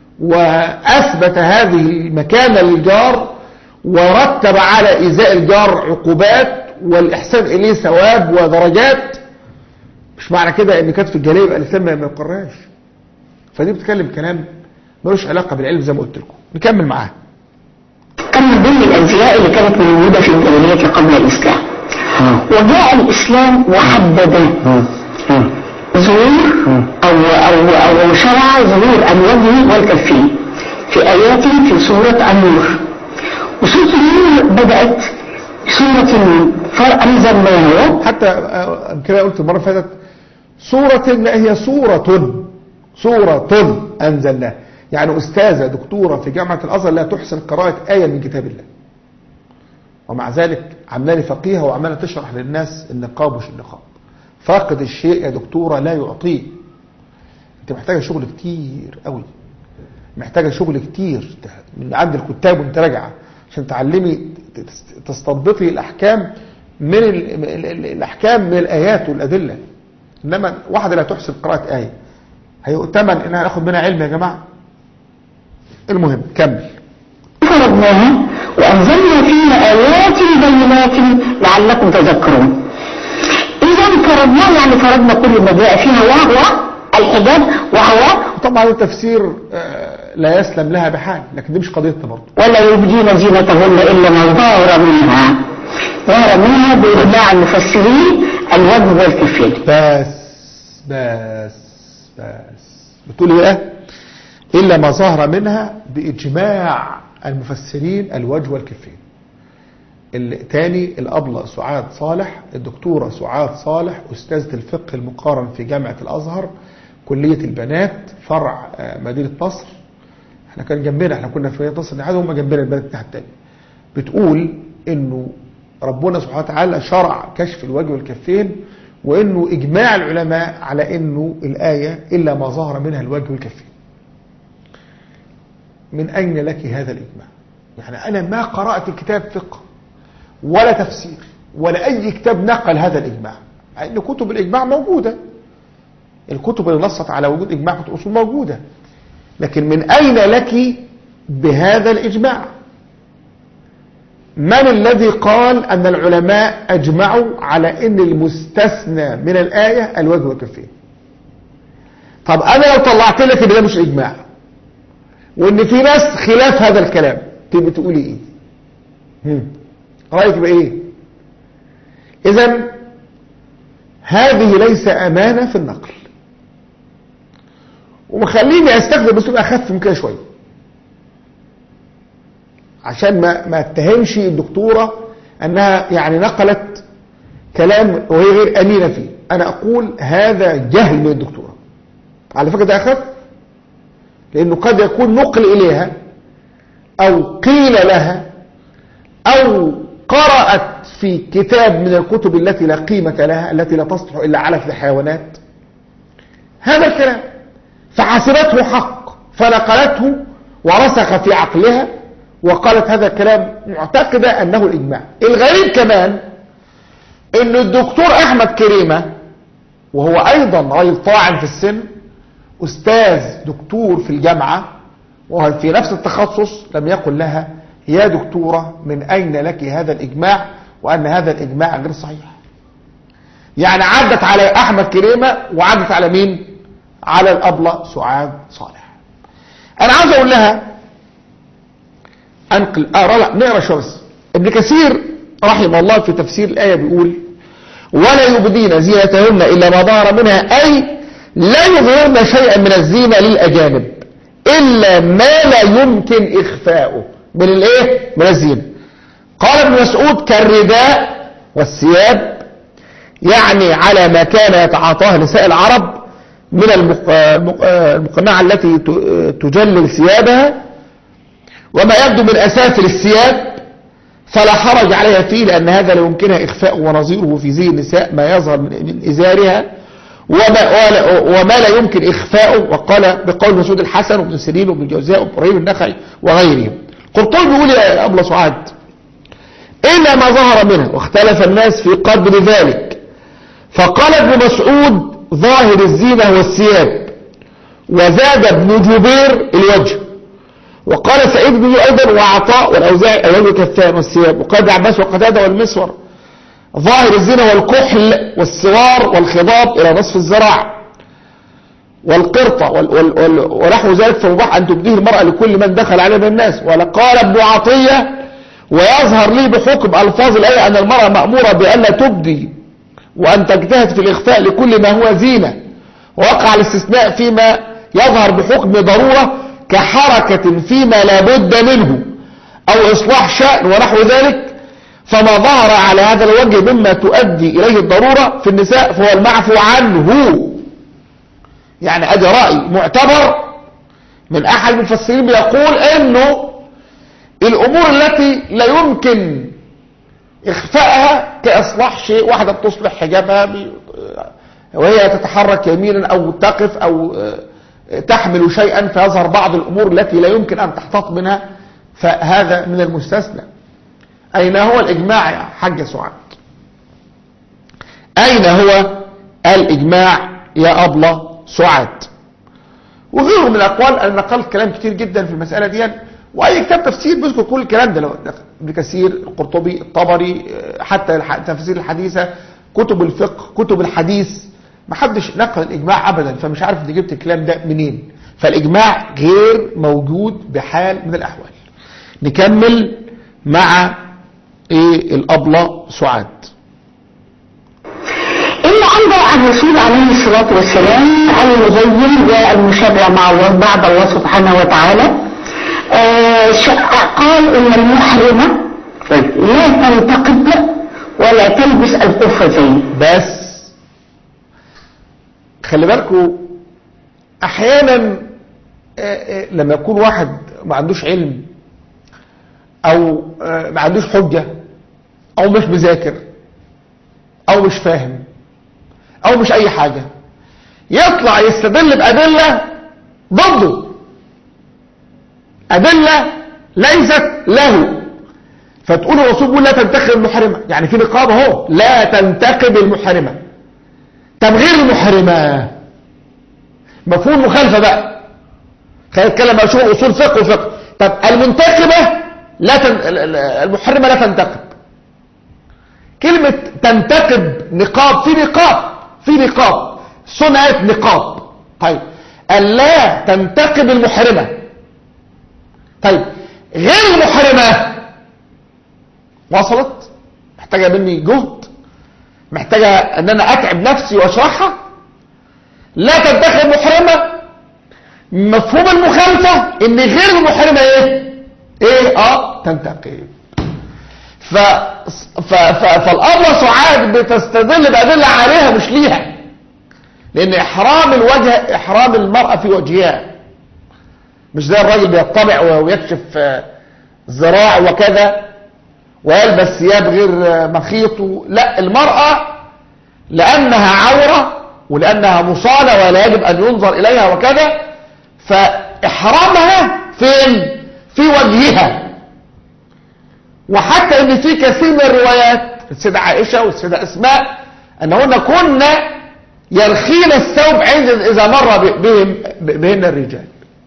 واثبت هذه المكانه للجار، ورتب على ايذاء الجار عقوبات والاحسان اليه ثواب ودرجات. مش معنى كده ان كانت في الجاهليه يبقى الاسلام ما يقرهاش. فدي بتتكلم كلام ملوش علاقه بالعلم زي ما قلت لكم. نكمل معاها. كان من ضمن الازياء اللي كانت موجوده في الجاهليه قبل الاسلام، وجاء الاسلام وحدد ظهور او او او شرع ظهور الوجه والكفين في ايات في سوره النور. وسوره النور بدات سوره فانزلناها، حتى كده قلت المره اللي فاتت سوره لا هي سوره سوره انزلناها، يعني أستاذة دكتورة في جامعة الأزهر لا تحسن قراءة آية من كتاب الله، ومع ذلك عمالة فقيهة وعمالة تشرح للناس النقاب وش النقاب. فاقد الشيء يا دكتورة لا يعطيه. انت محتاجة شغل كتير قوي، محتاجة شغل كتير من عند الكتاب وانت راجعة عشان تعلمي تستنبطي الأحكام من الأحكام من الآيات والأدلة. إنما واحدة لا تحسن قراءة آية هيؤتمن إنها ناخد منها علم يا جماعة. المهم كمل. فرضناها وأنزلنا فيها آيات بينات لعلكم تذكرون. إذا فرضناه يعني فرضنا كل ما جاء فيها وهو الحجاب، وهو طبعا التفسير لا يسلم لها بحال، لكن دي مش قضيتنا برضه. ولا يبدين زينتهن إلا ما ظهر منها، ظهر منها بإجماع المفسرين الوجه والكفين. بس بس بس بتقول ايه؟ إلا ما ظهر منها بإجماع المفسرين الوجه والكفين. الثاني الأبلة سعاد صالح، الدكتورة سعاد صالح أستاذة الفقه المقارن في جامعة الأزهر كلية البنات فرع مدينة نصر. احنا كان جنبنا، احنا كنا في مدينة نصر نحن هم جنبنا البنات الناحية الثانية. بتقول إنه ربنا سبحانه وتعالى شرع كشف الوجه والكفين، وإنه إجماع العلماء على إنه الآية إلا ما ظهر منها الوجه والكفين. من أين لك هذا الإجماع؟ يعني أنا ما قرأت كتاب فقه ولا تفسير ولا أي كتاب نقل هذا الإجماع، لأن كتب الإجماع موجودة، الكتب اللي نصت على وجود إجماع كتب أصول موجودة، لكن من أين لك بهذا الإجماع؟ من الذي قال أن العلماء أجمعوا على أن المستثنى من الآية الوجه والكفين؟ طب أنا لو طلعت لك ده مش إجماع، وان في ناس خلاف هذا الكلام، تبقى تقولي ايه؟ هم. رايك بايه؟ اذا هذه ليس امانه في النقل. ومخليني استخدم اسلوب اخف من كده شويه عشان ما ما اتهمش الدكتوره انها يعني نقلت كلام وهي غير امينه فيه. انا اقول هذا جهل من الدكتوره. على فكره ده اخف، لأنه قد يكون نقل إليها أو قيل لها أو قرأت في كتاب من الكتب التي لا قيمة لها، التي لا تصلح إلا علف لحيوانات، هذا الكلام، فحسبته حق فنقلته ورسخ في عقلها وقالت هذا الكلام معتقدة أنه الإجماع. الغريب كمان أن الدكتور أحمد كريمة، وهو أيضا رجل طاعن في السن، أستاذ دكتور في الجامعة وهو في نفس التخصص، لم يقل لها يا دكتورة من أين لك هذا الإجماع وأن هذا الإجماع غير صحيح. يعني عدت على أحمد كريمة وعدت على مين؟ على الأبلة سعاد صالح. أنا عاوز أقول لها أنقل أقرأ لا نقرأ شو بس. ابن كثير رحمه الله في تفسير الآية بيقول ولا يبدين زينتهن إلا ما ظهر منها، أي لا يظهرن شيئا من الزينة للأجانب إلا ما لا يمكن إخفاؤه من الإيه؟ من الزينة. قال ابن مسعود كالرداء والثياب، يعني على ما كان يتعاطاه نساء العرب من المقنعة التي تجلل ثيابها وما يبدو من أسافل الثياب، فلا حرج عليها فيه لأن هذا لا يمكنها إخفاء، ونظيره في زي النساء ما يظهر من إزارها وما, وما لا يمكن إخفاؤه. وقال بقول مسعود الحسن وابن سيرين وابن الجوزاء وابراهيم النخعي وغيرهم. قرطبي بيقول يا أبلة سعاد إلا ما ظهر منها، واختلف الناس في قدر ذلك، فقال ابن مسعود ظاهر الزينة هو الثياب، وزاد ابن جبير الوجه، وقال سعيد بن أيضا وعطاء والأوزاعي الوجه كالثياب والثياب، وقال عباس وقتادة والمسور ظاهر الزينة والكحل والسوار والخضاب إلى نصف الذراع والقرطة ونحو ذلك، فمباح أن تبديه المرأة لكل من دخل عليه من الناس. وقال ابن عطية ويظهر لي بحكم ألفاظ الآية أن المرأة مأمورة بأن لا تبدي وأن تجتهد في الإخفاء لكل ما هو زينة، ووقع الاستثناء فيما يظهر بحكم ضرورة كحركة فيما لا بد منه أو إصلاح شأن ونحو ذلك، فما ظهر على هذا الوجه مما تؤدي إليه الضرورة في النساء فهو المعفو عنه. يعني أدي رأي معتبر من أحد المفسرين بيقول إنه الأمور التي لا يمكن إخفاءها كإصلاح شيء، واحدة بتصلح حجابها وهي تتحرك يمينا أو تقف أو تحمل شيئا فيظهر بعض الأمور التي لا يمكن أن تحتاط منها، فهذا من المستثنى. أين هو الإجماع يا حاجة سعاد؟ أين هو الإجماع يا أبلة سعاد؟ وغيره من الأقوال. أنا نقلت كلام كتير جدا في المسألة دي، وأي كتاب تفسير بيذكر كل الكلام ده، لو ابن كثير، القرطبي، الطبري، حتى التفسير الحديثة، كتب الفقه، كتب الحديث، ما حدش نقل الإجماع أبدا، فمش عارف انت جبت الكلام ده منين. فالإجماع غير موجود بحال من الأحوال. نكمل مع ايه الأبلة سعاد. إلا أن الرسول عليه الصلاة والسلام المزين والمشابه مع بعض الله سبحانه وتعالى آه قال إن المحرمة لا تنتقد ولا تلبس القفازين. بس خلي بالكم أحيانا لما يكون واحد ما عندوش علم أو ما عندوش حجة أو مش مذاكر أو مش فاهم أو مش أي حاجة، يطلع يستدل بأدلة ضده، أدلة ليست له، فتقول الرسول بيقول لا تنتقب المحرمة، يعني في نقاب اهو لا تنتقب المحرمة. طب غير المحرمة مفهوم مخالفة بقى، خلينا نتكلم بقى شو اصول فقه وفقه. طب المنتقبة لا تن... المحرمة لا تنتقب. كلمة تنتقب نقاب، في نقاب في نقاب صنعت نقاب. طيب ألا تنتقب المحرمة. طيب غير المحرمة وصلت، محتاجة مني جهد، محتاجة ان انا اتعب نفسي واشرحها. لا تنتقب المحرمة مفهوم المخالفة ان غير المحرمة ايه ايه اه تنتقب. ف... ف... ف... فالأبلة سعاد بتستدل بأدلة عليها مش ليها، لان احرام الوجه احرام المرأة في وجهها، مش زي الراجل بيطبع ويكشف ذراع وكذا ويلبس ثياب غير مخيط. لا، المرأة لأنها عورة ولأنها مصانة ولا يجب أن ينظر إليها وكذا، فإحرامها فين؟ في وجهها. وحتى ان في كثير من الروايات السيدة عائشة والسيدة أسماء أنهن كن يرخين الثوب عند إذا مر بهم بهن الرجال.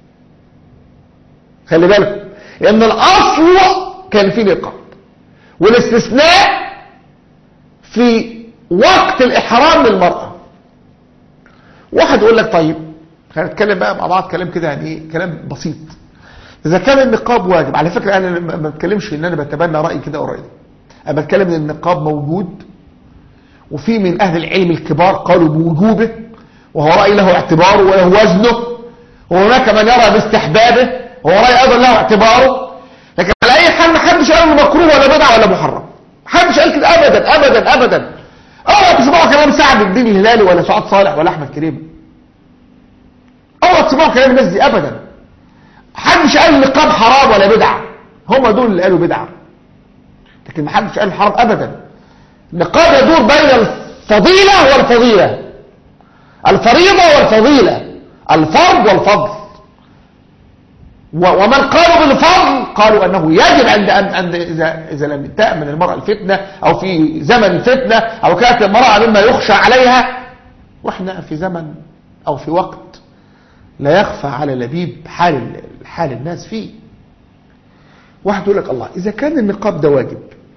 خلي بالكم لأن الأصل كان في نقاب، والاستثناء في وقت الإحرام للمرأة. واحد يقول لك طيب خلينا نتكلم بقى مع بعض كلام كده يعني ايه، كلام بسيط. إذا كان النقاب واجب، على فكرة أنا ما بتكلمش إن أنا بتبنى رأي كده أو رأي ده، أنا بتكلم إن النقاب موجود، وفي من أهل العلم الكبار قالوا بوجوبه وهو رأي له اعتباره وله وزنه، وهناك من يرى باستحبابه وهو رأي أيضا له اعتباره. لكن على أي حال ما حدش قال مكروه ولا بدعة ولا محرم، ما حدش قال كده أبدا أبدا أبدا. أولا تسمعوا كلام سعد الدين الهلالي ولا سعاد صالح ولا أحمد كريم، أولا تسمعوا كلام الناس دي أبدا. محدش قال النقاب حرام ولا بدعة، هم دول اللي قالوا بدعة، لكن محدش قال حرام أبدا. النقاب يدور بين الفضيلة والفضيلة، الفريضة والفضيلة، الفرض والفضل. ومن قالوا بالفضل قالوا أنه يجب عند أن إذا, إذا لم تأمن المرأة الفتنة أو في زمن الفتنة أو كانت المرأة مما يخشى عليها، وإحنا في زمن أو في وقت لا يخفى على لبيب حال حال الناس فيه. واحد يقول لك الله إذا كان النقاب ده واجب،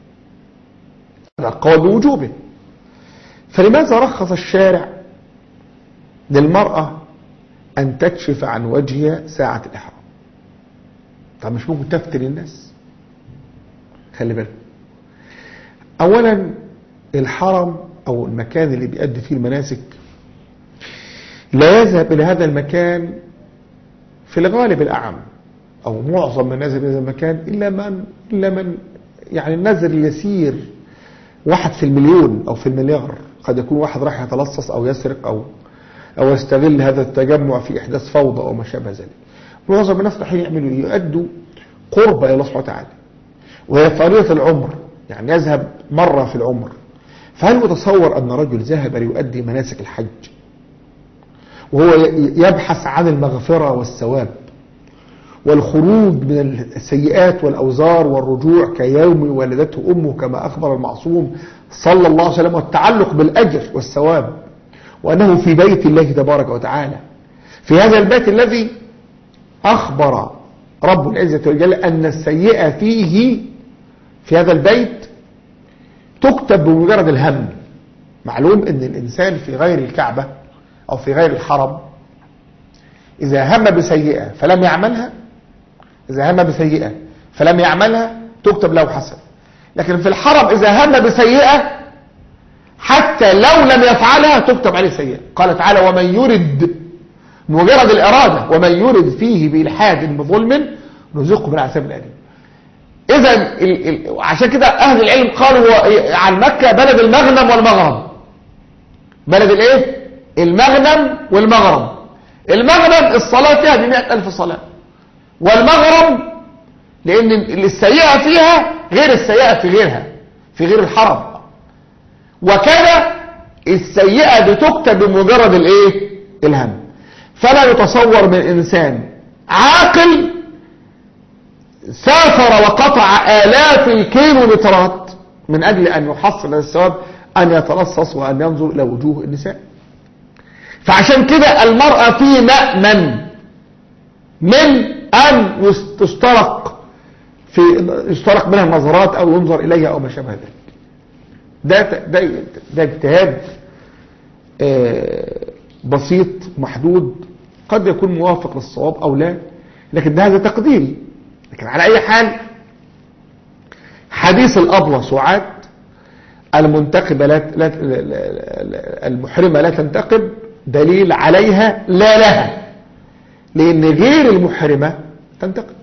القول بوجوبه، فلماذا رخص الشارع للمرأة أن تكشف عن وجهها ساعة الإحرام؟ طب مش ممكن تفتن الناس؟ خلي بالك، أولا الحرم أو المكان اللي بيؤدي فيه المناسك لا يذهب إلى هذا المكان في الغالب الأعم أو معظم من نازل إلى هذا المكان إلا من إلا من يعني النذر اليسير، واحد في المليون أو في المليار. قد يكون واحد راح يتلصص أو يسرق أو أو يستغل هذا التجمع في إحداث فوضى أو ما شابه ذلك. معظم الناس رايحين يعملوا يؤدوا قربة إلى الله سبحانه وتعالى، وهي فريضة العمر، يعني يذهب مرة في العمر. فهل متصور أن رجل ذهب ليؤدي مناسك الحج وهو يبحث عن المغفرة والثواب والخروج من السيئات والأوزار والرجوع كيوم ولدته أمه كما أخبر المعصوم صلى الله عليه وسلم، والتعلق بالأجر والثواب، وأنه في بيت الله تبارك وتعالى، في هذا البيت الذي أخبر رب العزة والجل أن السيئة فيه في هذا البيت تكتب بمجرد الهم. معلوم أن الإنسان في غير الكعبة أو في غير الحرم إذا هم بسيئة فلم يعملها، إذا هم بسيئة فلم يعملها تكتب له حسنة. لكن في الحرم إذا هم بسيئة حتى لو لم يفعلها تكتب عليه سيئة. قال تعالى ومن يرد، مجرد الإرادة، ومن يرد فيه بإلحاد بظلم نذقه من عذاب الأليم. إذا عشان كده أهل العلم قالوا عن مكة بلد المغنم والمغرم. بلد الإيه؟ المغنم والمغرم. المغنم الصلاة فيها بمئة ألف صلاة، والمغرم لأن السيئة فيها غير السيئة في غيرها في غير الحرم. وكذا السيئة بتكتب بمجرد الإيه؟ الهم. فلا يتصور من إنسان عاقل سافر وقطع آلاف الكيلومترات من أجل أن يحصل هذا الثواب أن يتلصص وأن ينظر إلى وجوه النساء. فعشان كده المرأة في مأمن من أن يسترق في يسترق منها النظرات أو ينظر إليها أو ما شابه ذلك. ده ده ده اجتهاد بسيط محدود، قد يكون موافق للصواب أو لا، لكن ده هذا تقديري. لكن على أي حال حديث الأبلة سعاد المنتقبة لا لا المحرمة لا تنتقب دليل عليها لا لها، لأن غير المحرمة تنتقب.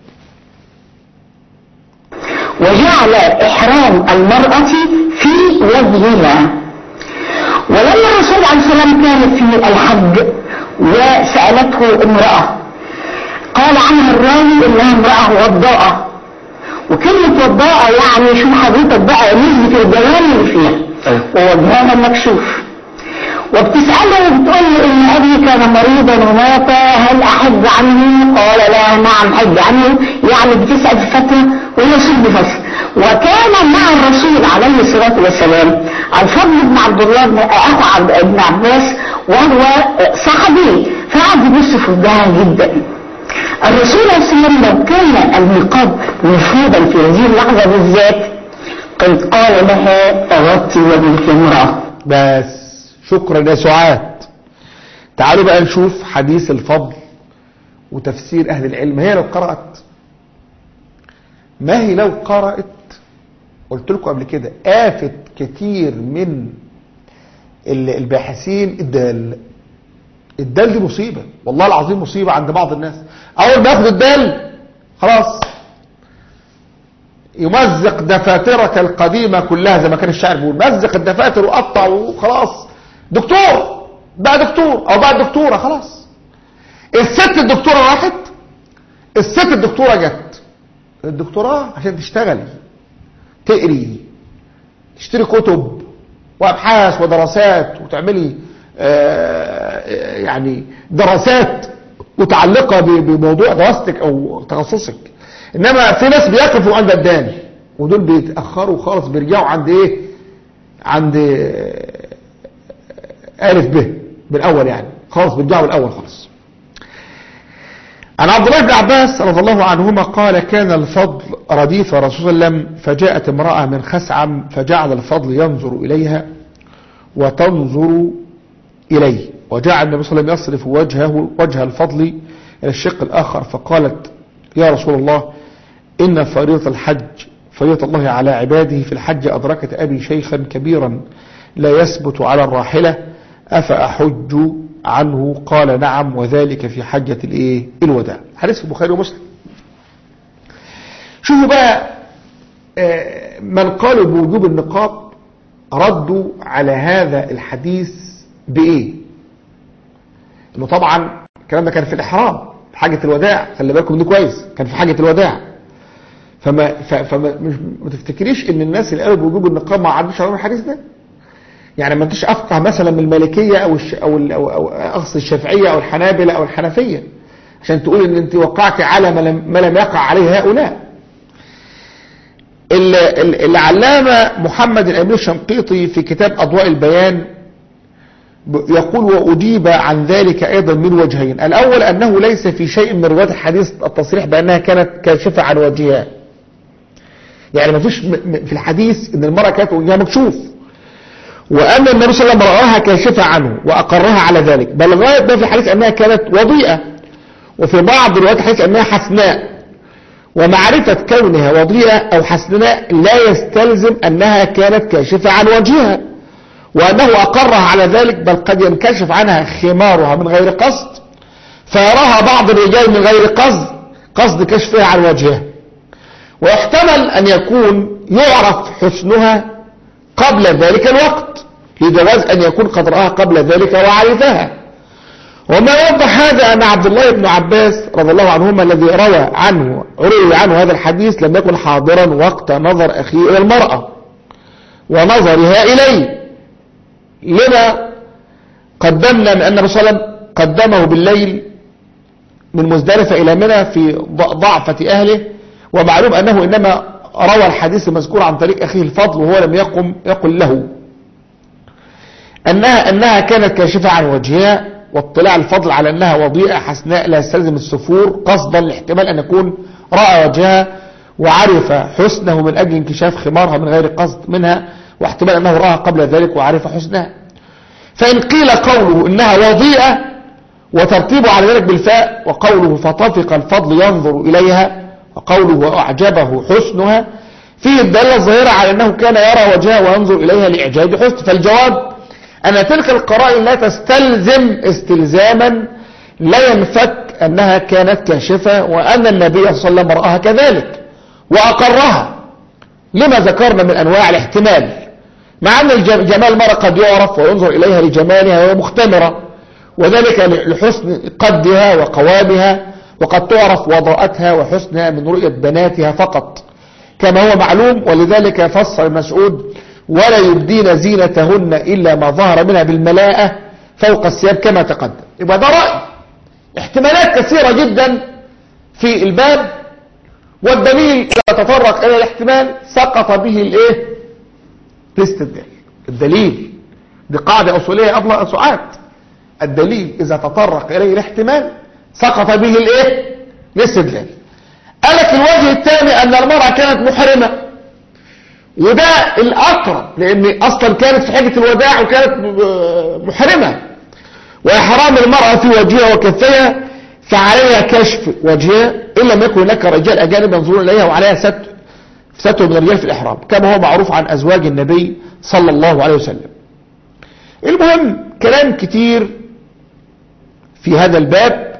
وجعل إحرام المرأة في وجهها. ولما الرسول عليه السلام كان في الحج وسألته امرأة قال عنها الراوي انها امرأة وضاءة، وكلمة وضاءة، يعني شوف حضرتك بقى نسبة الجمال اللي فيها ووجهها مكشوف، وبتسأله وبتقول له إن أبي كان مريضا ومات، هل أحج عنه؟ قال لا، نعم حج عنه. يعني بتسأل فترة ويصيب بفترة. وكان مع الرسول عليه الصلاة والسلام الفضل بن عبد الله بن أخو ابن عباس، وهو صحابي، فقعد يبص في وجهها جدا. الرسول عليه الصلاة والسلام لو كان النقاب مفروضا في هذه اللحظة بالذات قد قال لها تغطي وجهك امرأة. بس شكرا يا سعاد. تعالوا بقى نشوف حديث الفضل وتفسير أهل العلم. هي لو قرأت، ما هي لو قرأت، قلت لكم قبل كده آفة كتير من الباحثين الدال. الدال دي مصيبة، والله العظيم مصيبة عند بعض الناس. أول ما ياخد الدال خلاص يمزق دفاترك القديمة كلها، زي ما كان الشاعر بيقول مزق الدفاتر وقطع وخلاص. دكتور بقى دكتور او بقى دكتورة خلاص. الست الدكتورة راحت، الست الدكتورة جت. الدكتوراه عشان تشتغلي، تقري، تشتري كتب وابحاث ودراسات وتعملي آه يعني دراسات متعلقة بموضوع دراستك او تخصصك. انما في ناس بيقفوا عند الدال، ودول بيتأخروا خالص، بيرجعوا عند ايه؟ عند ألف به بالأول، يعني خلاص بيرجعوا الأول خلاص. عن عبد الله بن عباس رضي الله عنهما قال كان الفضل رديف رسول الله صلى الله عليه وسلم، فجاءت امرأة من خثعم فجعل الفضل ينظر إليها وتنظر إليه، وجعل النبي صلى الله عليه وسلم يصرف وجهه وجه الفضل إلى الشق الآخر، فقالت يا رسول الله إن فريضة الحج فريضة الله على عباده في الحج أدركت أبي شيخا كبيرا لا يثبت على الراحلة أفأحج عنه؟ قال نعم، وذلك في حجة الايه الوداع. حديث في البخاري ومسلم. شوفوا بقى من قالوا بوجوب النقاب ردوا على هذا الحديث بإيه؟ انه طبعا الكلام ده كان في الإحرام، حجة الوداع، خلي بالكم دي كويس، كان في حجة الوداع. فما فما مش ما تفتكريش ان الناس اللي قالوا بوجوب النقاب ما عدوش على الحديث ده. يعني ما انتش افقه مثلا من المالكيه او الش... او ال... او, أو اقصد الشافعيه او الحنابلة او الحنفيه عشان تقول ان انت وقعت على ما لم, ما لم يقع عليه هؤلاء. العلامه محمد الامير الشنقيطي في كتاب اضواء البيان يقول واجيب عن ذلك ايضا من وجهين. الاول انه ليس في شيء من روايات الحديث التصريح بانها كانت كاشفه عن وجهها، يعني ما فيش في الحديث ان المراه كانت وجهها مكشوف، وأن النبي صلى الله عليه وسلم رآها كاشفة عنه وأقرها على ذلك، بل غاية ما في الحديث أنها كانت وضيئة، وفي بعض الروايات الحديث أنها حسناء. ومعرفة كونها وضيئة أو حسناء لا يستلزم أنها كانت كاشفة عن وجهها، وأنه أقرها على ذلك، بل قد ينكشف عنها خمارها من غير قصد فيراها بعض الرجال من غير قصد قصد كشفها عن وجهها. ويحتمل أن يكون يعرف حسنها قبل ذلك الوقت، لجواز أن يكون قد رآها قبل ذلك وعرفها. وما يوضح هذا أن عبد الله بن عباس رضي الله عنهما الذي روى عنه روي عنه هذا الحديث لم يكن حاضرا وقت نظر أخيه إلى المرأة ونظرها إليه. لما قدمنا من أن النبي صلى الله عليه وسلم قدمه بالليل من مزدلفة إلى منى في ضعفة أهله، ومعلوم أنه إنما روى الحديث المذكور عن طريق أخيه الفضل وهو لم يقم يقل له أنها, أنها كانت كاشفة عن وجهها، واطلاع الفضل على أنها وضيئة حسناء لا يستلزم السفور قصدا لاحتمال أن يكون رأى وجهها وعرف حسنه من أجل انكشاف خمارها من غير قصد منها، واحتمال أنه رأى قبل ذلك وعرف حسنها. فإن قيل قوله إنها وضيئة وترتيبه على ذلك بالفاء، وقوله فطفق الفضل ينظر إليها، وقوله وأعجبه حسنها، فيه الدلالة الظاهرة على أنه كان يرى وجهها وينظر إليها لإعجاب حسن. فالجواب أن تلك القرائن لا تستلزم استلزاما لا ينفك أنها كانت كاشفة، وأن النبي صلى الله عليه وسلم رآها كذلك وأقرها، لما ذكرنا من أنواع الاحتمال، مع أن جمال المرأة قد يعرف وينظر إليها لجمالها وهي مختمرة، وذلك لحسن قدها وقوامها، وقد تعرف وضاءتها وحسنها من رؤية بناتها فقط، كما هو معلوم. ولذلك فسر ابن مسعود ولا يبدين زينتهن إلا ما ظهر منها بالملاءة فوق الثياب كما تقدم. يبقى ده رأي، احتمالات كثيرة جدا في الباب، والدليل إذا تطرق إلى الاحتمال سقط به الايه؟ الاستدلال. الدليل دي قاعدة أصولية أبلغ سعاد، الدليل إذا تطرق إليه الاحتمال سقط به الايه؟ الاستدلال. قالك الوجه الثاني أن المرأة كانت محرمة، وده الأقرب لأن أصلا كانت في حجة الوداع وكانت محرمة، وإحرام المرأة في وجهها وكفيها فعليها كشف وجهها إن لم يكن لك رجال أجانب ينظرون إليها، وعليها ستر ستر من الرجال في الإحرام كما هو معروف عن أزواج النبي صلى الله عليه وسلم. المهم كلام كتير في هذا الباب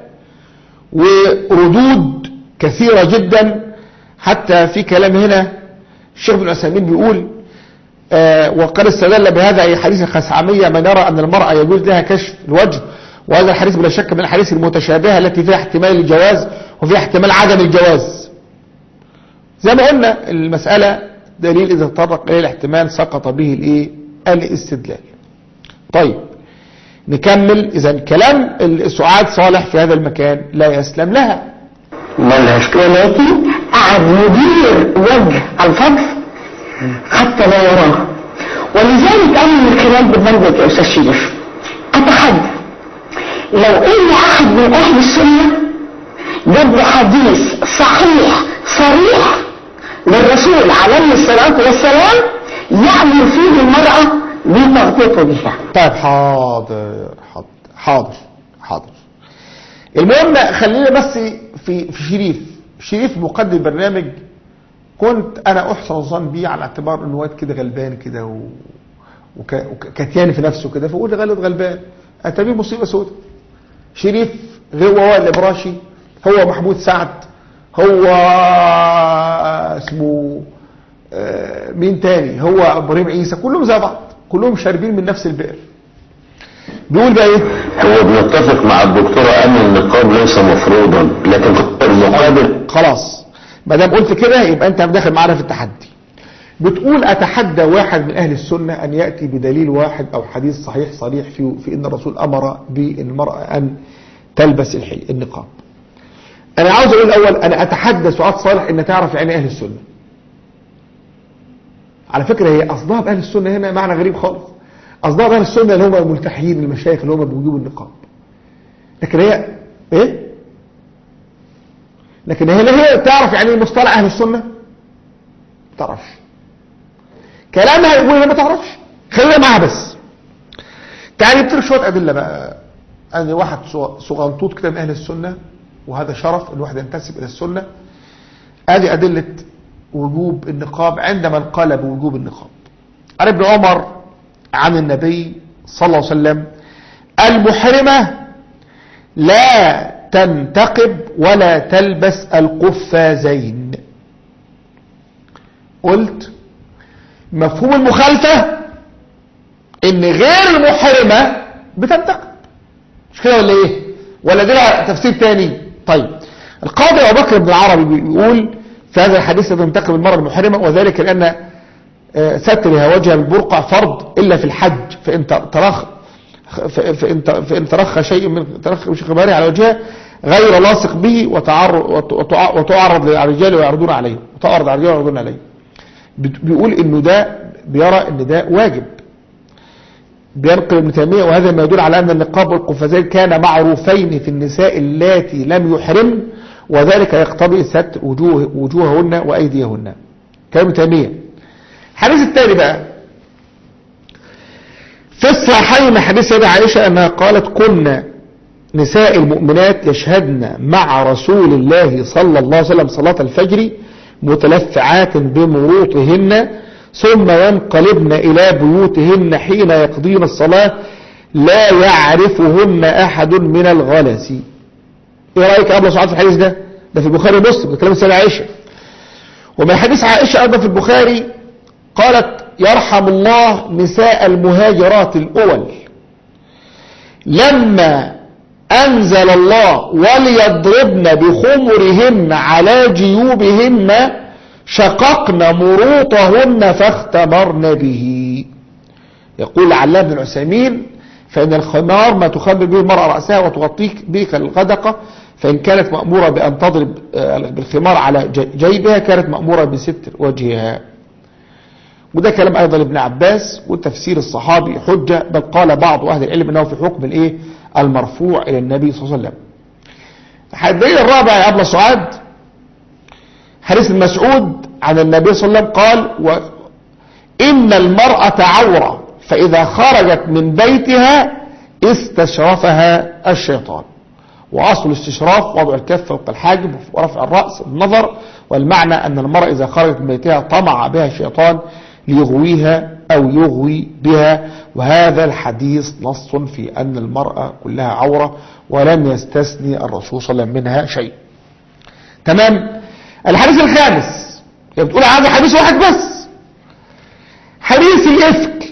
وردود كثيرة جدا، حتى في كلام هنا الشيخ ابن عثيمين بيقول آه وقد استدل بهذا أي حديث الخثعمية من يرى أن المرأة يجوز لها كشف الوجه، وهذا الحديث بلا شك من الحديث المتشابهة التي فيها احتمال الجواز وفيها احتمال عدم الجواز. زي ما قلنا المسألة دليل إذا تطرق إليه الاحتمال سقط به الايه؟ الاستدلال. طيب نكمل. إذا كلام سعاد صالح في هذا المكان لا يسلم لها، ولكن قعد مدير وجه الفضل حتى لا يراه. ولذلك أنا من خلال برنامجك يا أستاذ شريف أتحدى لو إن أحد من أهل السنة جاب حديث صحيح صريح للرسول عليه الصلاة والسلام يأمر فيه المرأة بتغطية بها. طيب حاضر حاضر حاضر حاضر. المهم خلينا بس في في شريف شريف مقدم برنامج كنت انا احسن الظن بيه على اعتبار انه واد كده غلبان كده و... وك... وكتيان في نفسه كده، فقول غلط غلبان اتبيه مصيبه سودة. شريف غير هو الابراشي، هو محمود سعد، هو اسمه مين تاني، هو ابراهيم عيسى، كلهم زي بعض، كلهم شاربين من نفس البئر. بيقول بقى ايه؟ هو بيتفق مع الدكتورة ان النقاب ليس مفروضا، لكن المقابل خلاص ما دام قلت كده يبقى انت داخل معانا في التحدي. بتقول اتحدى واحد من اهل السنة ان يأتي بدليل واحد او حديث صحيح صريح في, في ان الرسول امر بالمرأة ان تلبس الحي النقاب. انا عاوز اقول الاول انا اتحدى سعاد صالح ان تعرف يعني اهل السنة. على فكرة هي قصدها باهل السنة هنا معنى غريب خالص، قصدها باهل السنة اللي هم الملتحيين المشايخ اللي هم بيجيبوا النقاب، لكن هي ايه لكن هي هي تعرف يعني مصطلح اهل السنة؟ ما تعرفش كلامها يقول ما تعرفش. خلينا معاها بس. تعالي نبتدي شويه ادله بقى. انا واحد صغنطوط كده من اهل السنة، وهذا شرف ان الواحد ينتسب الى السنة. ادي ادله وجوب النقاب عندما قال بوجوب النقاب. عن ابن عمر عن النبي صلى الله عليه وسلم المحرمة لا تنتقب ولا تلبس القفازين. قلت مفهوم المخالفة ان غير المحرمة بتنتقب، مش كده ولا ايه؟ ولا دي تفسير تاني؟ طيب القاضي ابو بكر بن العربي بيقول في هذا الحديث تنتقب المرأة المحرمة، وذلك لأن سترها وجهها بالبرقع فرض إلا في الحج، فإن ترخ فإن فإن ترخ شيء من ترخ خباره على وجهها غير لاصق به وتعرض وتعرض للرجال ويعرضون عليه وتعرض على الرجال ويعرضون عليه. بيقول إنه ده بيرى إن ده واجب. بينقل ابن تيمية وهذا ما يدل على أن النقاب والقفازين كان معروفين في النساء اللاتي لم يحرمن، وذلك يقتضي ستر وجوه وجوههن وأيديهن. كلام ابن تيمية. الحديث الثاني بقى في الصحيحين حديث سيدة عائشة أنها قالت كنا نساء المؤمنات يشهدن مع رسول الله صلى الله عليه وسلم صلاة الفجر متلفعات بمروطهن ثم ينقلبن إلى بيوتهن حين يقضين الصلاة لا يعرفهن أحد من الغلس. ايه رأيك يا أبو سعاد في الحديث ده؟ ده في البخاري ومسلم، ده كلام السيدة عائشة. ومن حديث عائشة أيضا في البخاري قالت يرحم الله نساء المهاجرات الأول لما أنزل الله وليضربن بخمرهن على جيوبهن شققن مروطهن فاختمرن به. يقول علام بن عثيمين فإن الخمار ما تخمر به المرأة رأسها وتغطيه به كالغدقة، فإن كانت مأمورة بأن تضرب بالخمار على جيبها كانت مأمورة بستر وجهها. وده كلام أيضا ابن عباس، والتفسير الصحابي حجة، بل قال بعض أهل العلم أنه في حكم الإيه المرفوع إلى النبي صلى الله عليه وسلم. الدليل الرابع يا أبلة سعاد حديث المسعود عن النبي صلى الله عليه وسلم قال: وإن المرأة عورة فإذا خرجت من بيتها استشرفها الشيطان. وأصل الاستشراف وضع الكف فوق الحاجب ورفع الرأس النظر، والمعنى أن المرأة إذا خرجت من بيتها طمع بها الشيطان ليغويها أو يغوي بها. وهذا الحديث نص في أن المرأة كلها عورة، ولم يستثني الرسول صلى الله عليه وسلم منها شيء. تمام. الحديث الخامس بتقول هذا حديث واحد بس، حديث الإفك،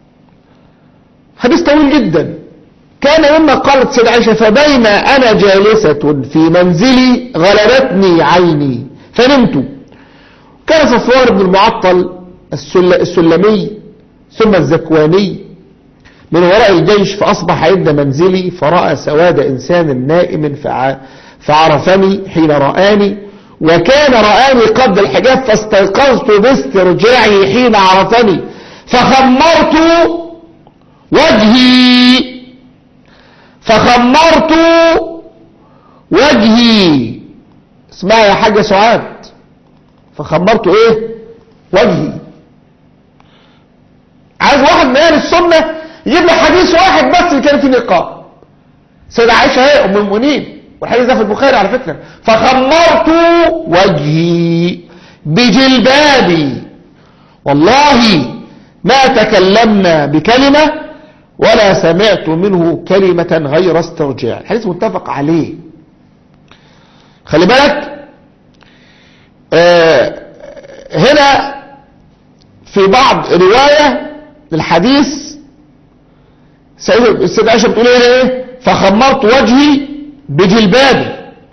حديث طويل جدا. كان مما قالت سيدة عائشة: فبين أنا جالسة في منزلي غلبتني عيني فنمت. كان صفوان بن المعطل السلمي ثم الزكواني من وراء الجيش، فأصبح عند منزلي فرأى سواد إنسان نائم فعرفني حين رآني، وكان رآني قبل الحجاب فاستيقظت باسترجاعه حين عرفني فخمرت وجهي فخمرت وجهي اسمها يا حاجة سعاد، فخمرت ايه وجهي. عايز واحد من اهل السنة يجيب لي حديث واحد بس اللي كان فيه نقاب. سيدة عائشة هي ام المؤمنين، والحديث ده في البخاري على فكرة. فخمرت وجهي بجلبابي والله ما تكلمنا بكلمة ولا سمعت منه كلمة غير استرجاع. الحديث متفق عليه. خلي بالك آه هنا في بعض رواية للحديث السيدة عائشة بتقول ايه؟ فخمرت وجهي بجلبابي.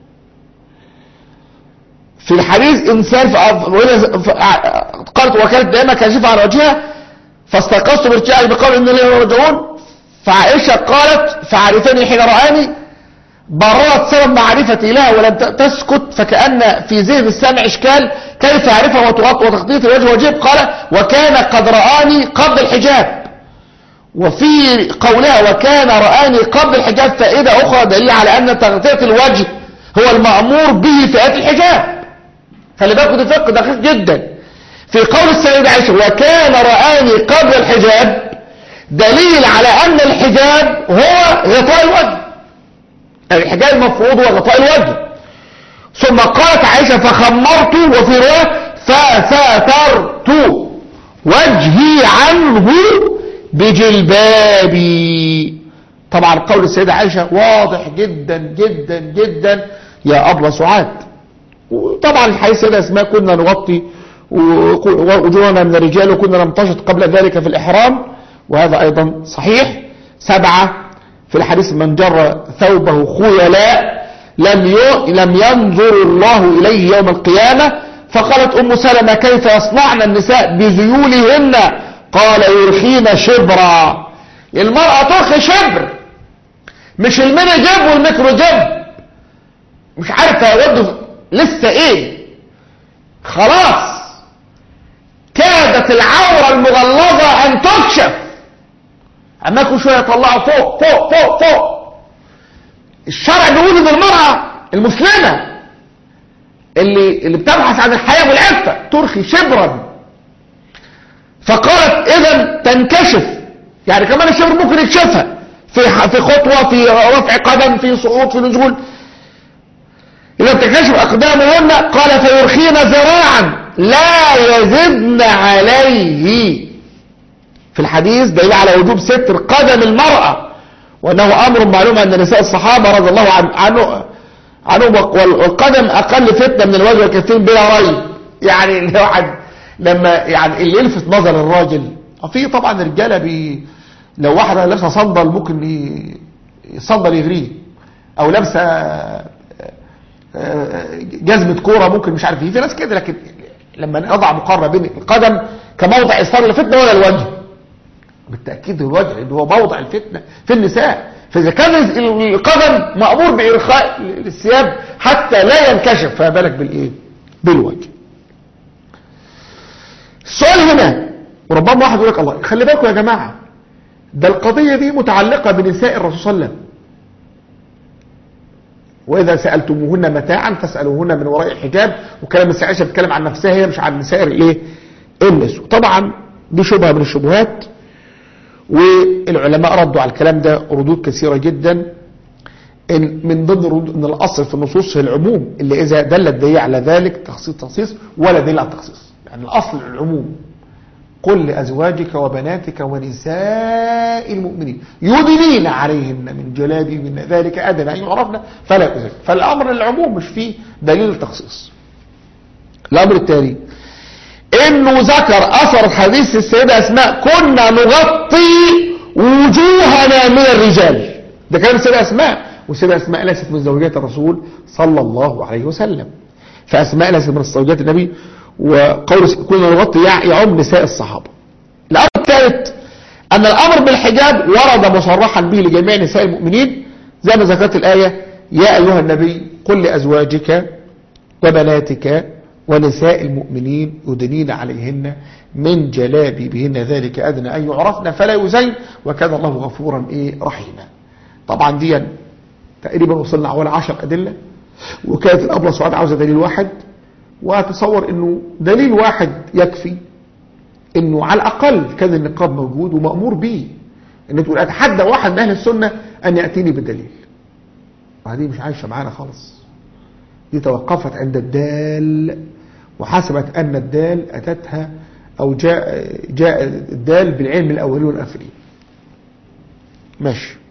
في الحديث انسان قالت وكانت دائما كاشفة على وجهها فاستيقظت بارتجاعي بقول ان لي راجعون. فعائشة قالت: فعرفني حين رآني، بررت سبب معرفتي لها ولم تسكت، فكأن في ذهن السامع اشكال كيف يعرفها وتغطية الوجه وجيب. قال: وكان قد رآني قبل الحجاب. وفي قولها وكان رآني قبل الحجاب فائدة أخرى دليل على أن تغطية الوجه هو المأمور به في آية الحجاب. خلي بالكم ده فقه دقيق جدا. في قول السيدة عائشة وكان رآني قبل الحجاب دليل على أن الحجاب هو غطاء الوجه، الحجاب المفروض هو غطاء الوجه. ثم قالت عائشة فخمرت، وفي رواية فسترت وجهي عنه بجلبابي. طبعا قول السيدة عائشة واضح جدا جدا جدا يا أبلة سعاد. وطبعا الحديث السيدة أسماء كنا نغطي وجوهنا من الرجال وكنا نمتشط قبل ذلك في الإحرام، وهذا أيضا صحيح. سبعة في الحديث من جر ثوبه خيلاء لم لم ينظر الله إليه يوم القيامة. فقالت أم سلمة كيف يصنعن النساء بذيولهن؟ قال يرخين شبرا. المرأة ترخي شبر، مش الميني جيب والميكرو جيب، مش عارفة يودوا لسه ايه. خلاص كادت العورة المغلظة ان تكشف، اما كل شوية يطلعوا فوق فوق فوق فوق. الشرع بيقول ان المرأة المسلمة اللي اللي بتبحث عن الحياة والعفة ترخي شبرا. فقالت اذا تنكشف، يعني كمان الشبر ممكن يكشفها في في خطوة، في رفع قدم، في صعود، في نزول. اذا تنكشف اقدامهن قال فيرخين ذراعا لا يزدن عليه. في الحديث دليل على وجوب ستر قدم المرأة، وانه امر معلوم ان نساء الصحابة رضي الله عنه عنهم والقدم اقل فتنة من الوجه والكفين بلا ريب. يعني الواحد لما يعني اللي يلفت نظر الراجل، في طبعا رجاله بي لو واحده لابسه صندل ممكن الصندل يغريه، او لابسه جزمه كوره ممكن مش عارف ايه، في ناس كده. لكن لما نضع مقارنة بين القدم كموضع إصدار الفتنة ولا الوجه؟ بالتأكيد الوجه، لأنه هو موضع الفتنة في النساء. فإذا كان القدم مأمور بإرخاء الثياب حتى لا ينكشف، فما بالك بالإيه؟ بالوجه. السؤال هنا، وربما واحد يقول لك الله خلي بالكم يا جماعة، ده القضية دي متعلقة بنساء الرسول صلى الله عليه وسلم، وإذا سألتموهن متاعا فاسألوهن من وراء حجاب، وكلام السيدة عائشة بتتكلم عن نفسها هي مش عن نساء الايه؟ النسوة. طبعا دي شبهة من الشبهات، والعلماء ردوا على الكلام ده ردود كثيرة جدا. إن من ضمن ردود ان الاصل في النصوص هي العموم، اللي اذا دل الدليل على ذلك تخصيص تخصيص ولا دليل على التخصيص، يعني الاصل العموم. قل لازواجك وبناتك ونساء المؤمنين يدنين عليهن من جلابيبهن ذلك ادنى ان يعرفن فلا يؤذن. فالامر العموم مش فيه دليل التخصيص. الامر الثاني انه ذكر اثر حديث السيدة اسماء كنا نغطي وجوهنا من الرجال، ده كان السيدة اسماء، والسيدة اسماء ليست من زوجات الرسول صلى الله عليه وسلم، فاسماء ليست من زوجات النبي، وقول كنا نغطي يعم نساء الصحابة. الامر الثالث ان الامر بالحجاب ورد مصرحا به لجميع نساء المؤمنين، زي ما ذكرت الايه يا ايها النبي قل لازواجك وبناتك ونساء المؤمنين يدنين عليهن من جلابيبهن ذلك ادنى ان يعرفن فلا يؤذين وكان الله غفورا ايه رحيما. طبعا دي تقريبا وصلنا حوالي عشر ادله، وكانت الابله سعاد عاوزه دليل واحد، واتصور انه دليل واحد يكفي انه على الاقل كان النقاب موجود ومأمور به، ان تقول اتحدى واحد من اهل السنه ان ياتيني بدليل. وهذه مش عايشه معانا خالص، دي توقفت عند الدال، وحسبت ان الدال اتتها او جاء جاء الدال بالعلم الاولين والاخرين. ماشي،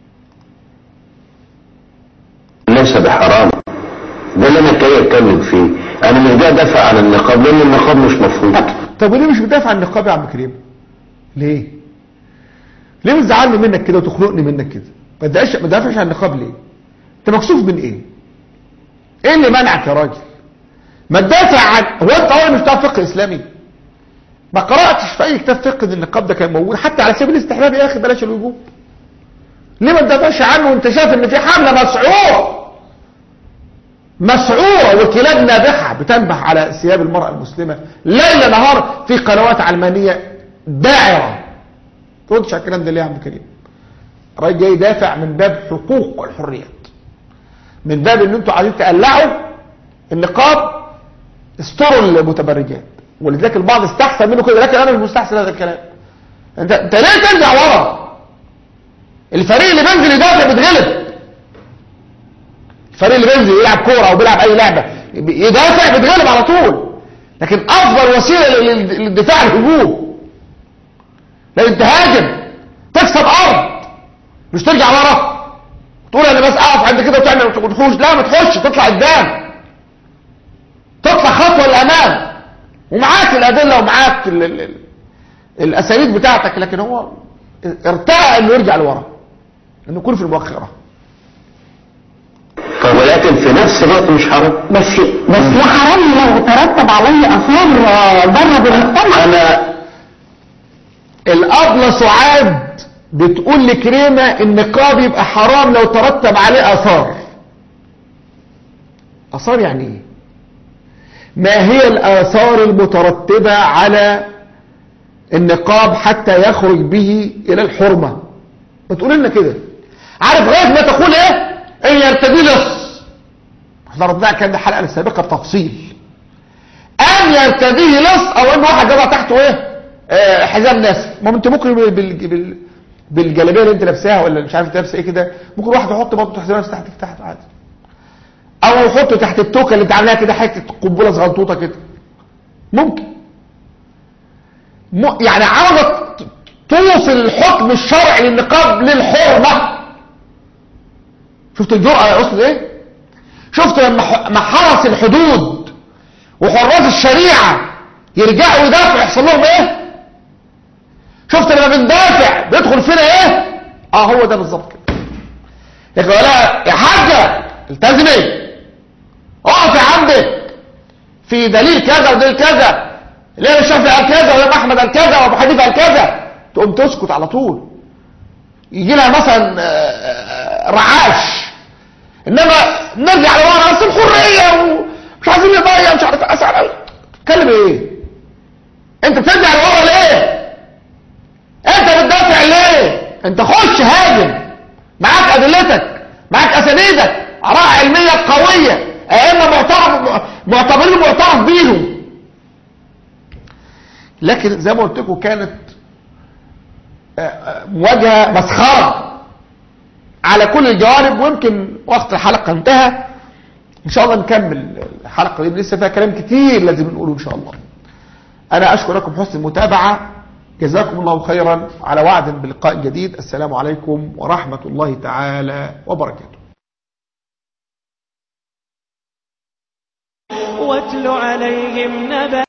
ليس بحرام، ده اللي انا جاي اتكلم فيه. انا مش جاي ادافع عن النقاب لان النقاب مش مفروض. طب وليه مش بتدافع عن النقاب يا عم كريم؟ ليه؟ ليه بتزعلني منك كده وتخنقني منك كده؟ ما تدافعش ما تدافعش عن النقاب ليه؟ انت مكسوف من ايه؟ ايه اللي منعك يا راجل؟ ما تدافع عن، هو انت اول مش بتاع فقه اسلامي؟ ما قراتش في اي كتاب فقه ان النقاب ده كان موجود حتى على سبيل الاستحباب يا اخي، بلاش الوجوب. ليه ما تدافعش عنه وانت شايف ان في حمله مسعوره مسعوره وكلاب نابحه بتنبح على ثياب المراه المسلمه ليل نهار في قنوات علمانيه داعره؟ ما تردش على الكلام ده ليه يا عم كريم؟ راجل جاي يدافع من باب حقوق والحريات، من باب ان انتوا عايزين تقلعوا النقاب استروا المتبرجات، ولذلك البعض استحسن منه كده، لكن انا مش مستحسن هذا الكلام. انت انت ليه ترجع ورا؟ الفريق اللي بينزل يدافع بيتغلب، الفريق اللي بينزل يلعب كوره او بيلعب اي لعبه يدافع بيتغلب على طول، لكن افضل وسيله للدفاع الهجوم. لازم تهاجم تكسب ارض، مش ترجع ورا تقول انا بس اقف عند كده وتعمل وتخش. لا، ما تخش، تطلع قدام، تطلع خطوه للامام، ومعاك الادله ومعاك ال ال ال الاساليب بتاعتك، لكن هو ارتاع انه يرجع لورا، انه يكون في المؤخره. طب ولكن في نفس الوقت مش حرام. بس بس يا حرام لو ترتب عليه اثار ضرب المجتمع. انا الابله سعاد بتقول لكريمه النقاب يبقى حرام لو ترتب عليه اثار. اثار يعني ايه؟ ما هي الاثار المترتبه على النقاب حتى يخرج به الى الحرمه؟ ما تقول لنا كده. عارف غايه ما تقول ايه؟ ان يرتدي لص، احنا ردنا كان ده الحلقه السابقه بتفصيل. ان يرتديه لص او ان واحد جاب تحته ايه؟ آه حزام ناسف. ما انت ممكن بال بال بالجلابيه اللي انت لابساها ولا مش عارف انت لابسه ايه كده، ممكن واحد يحط برضه حزام ناسف تحت تحت عادي، او يحطه تحت التوكه اللي انت عاملاها كده حته قنبله صغنطوطه كده، ممكن. م... يعني عاوزه توصل الحكم الشرعي للنقاب للحرمه. شفت الجرأة يا أصل ايه؟ شفت لما حرس الحدود وحراس الشريعة يرجعوا يدافعوا يحصل لهم ايه؟ شفت لما بندافع بيدخل فينا ايه؟ اه هو ده بالظبط كده. لكن ولا يا حاجة التزمي اقفي عندك في دليل كذا ودليل كذا، الامام الشافعي قال كذا والامام احمد قال كذا وابو حنيفه قال كذا، تقوم تسكت على طول. يجي لها مثلا رعاش. انما نرجع لورا اصل الحريه ومش عايزين نضيع مش عارف اسال تتكلم ايه؟ انت بترجع لورا ليه؟ انت بتدافع ليه؟ انت خش هاجم، معاك ادلتك، معاك اسانيدك، اراء علميه قويه، ائمه معترف معتبرين معترف بيهم. لكن زي ما قلت لكم كانت مواجهه مسخره على كل الجوانب، ويمكن وقت الحلقه انتهى. ان شاء الله نكمل الحلقه دي، لسه فيها كلام كتير لازم نقوله ان شاء الله. انا اشكركم حسن المتابعه، جزاكم الله خيرا، على وعد بلقاء جديد. السلام عليكم ورحمه الله تعالى وبركاته. واتل عليهم نبأ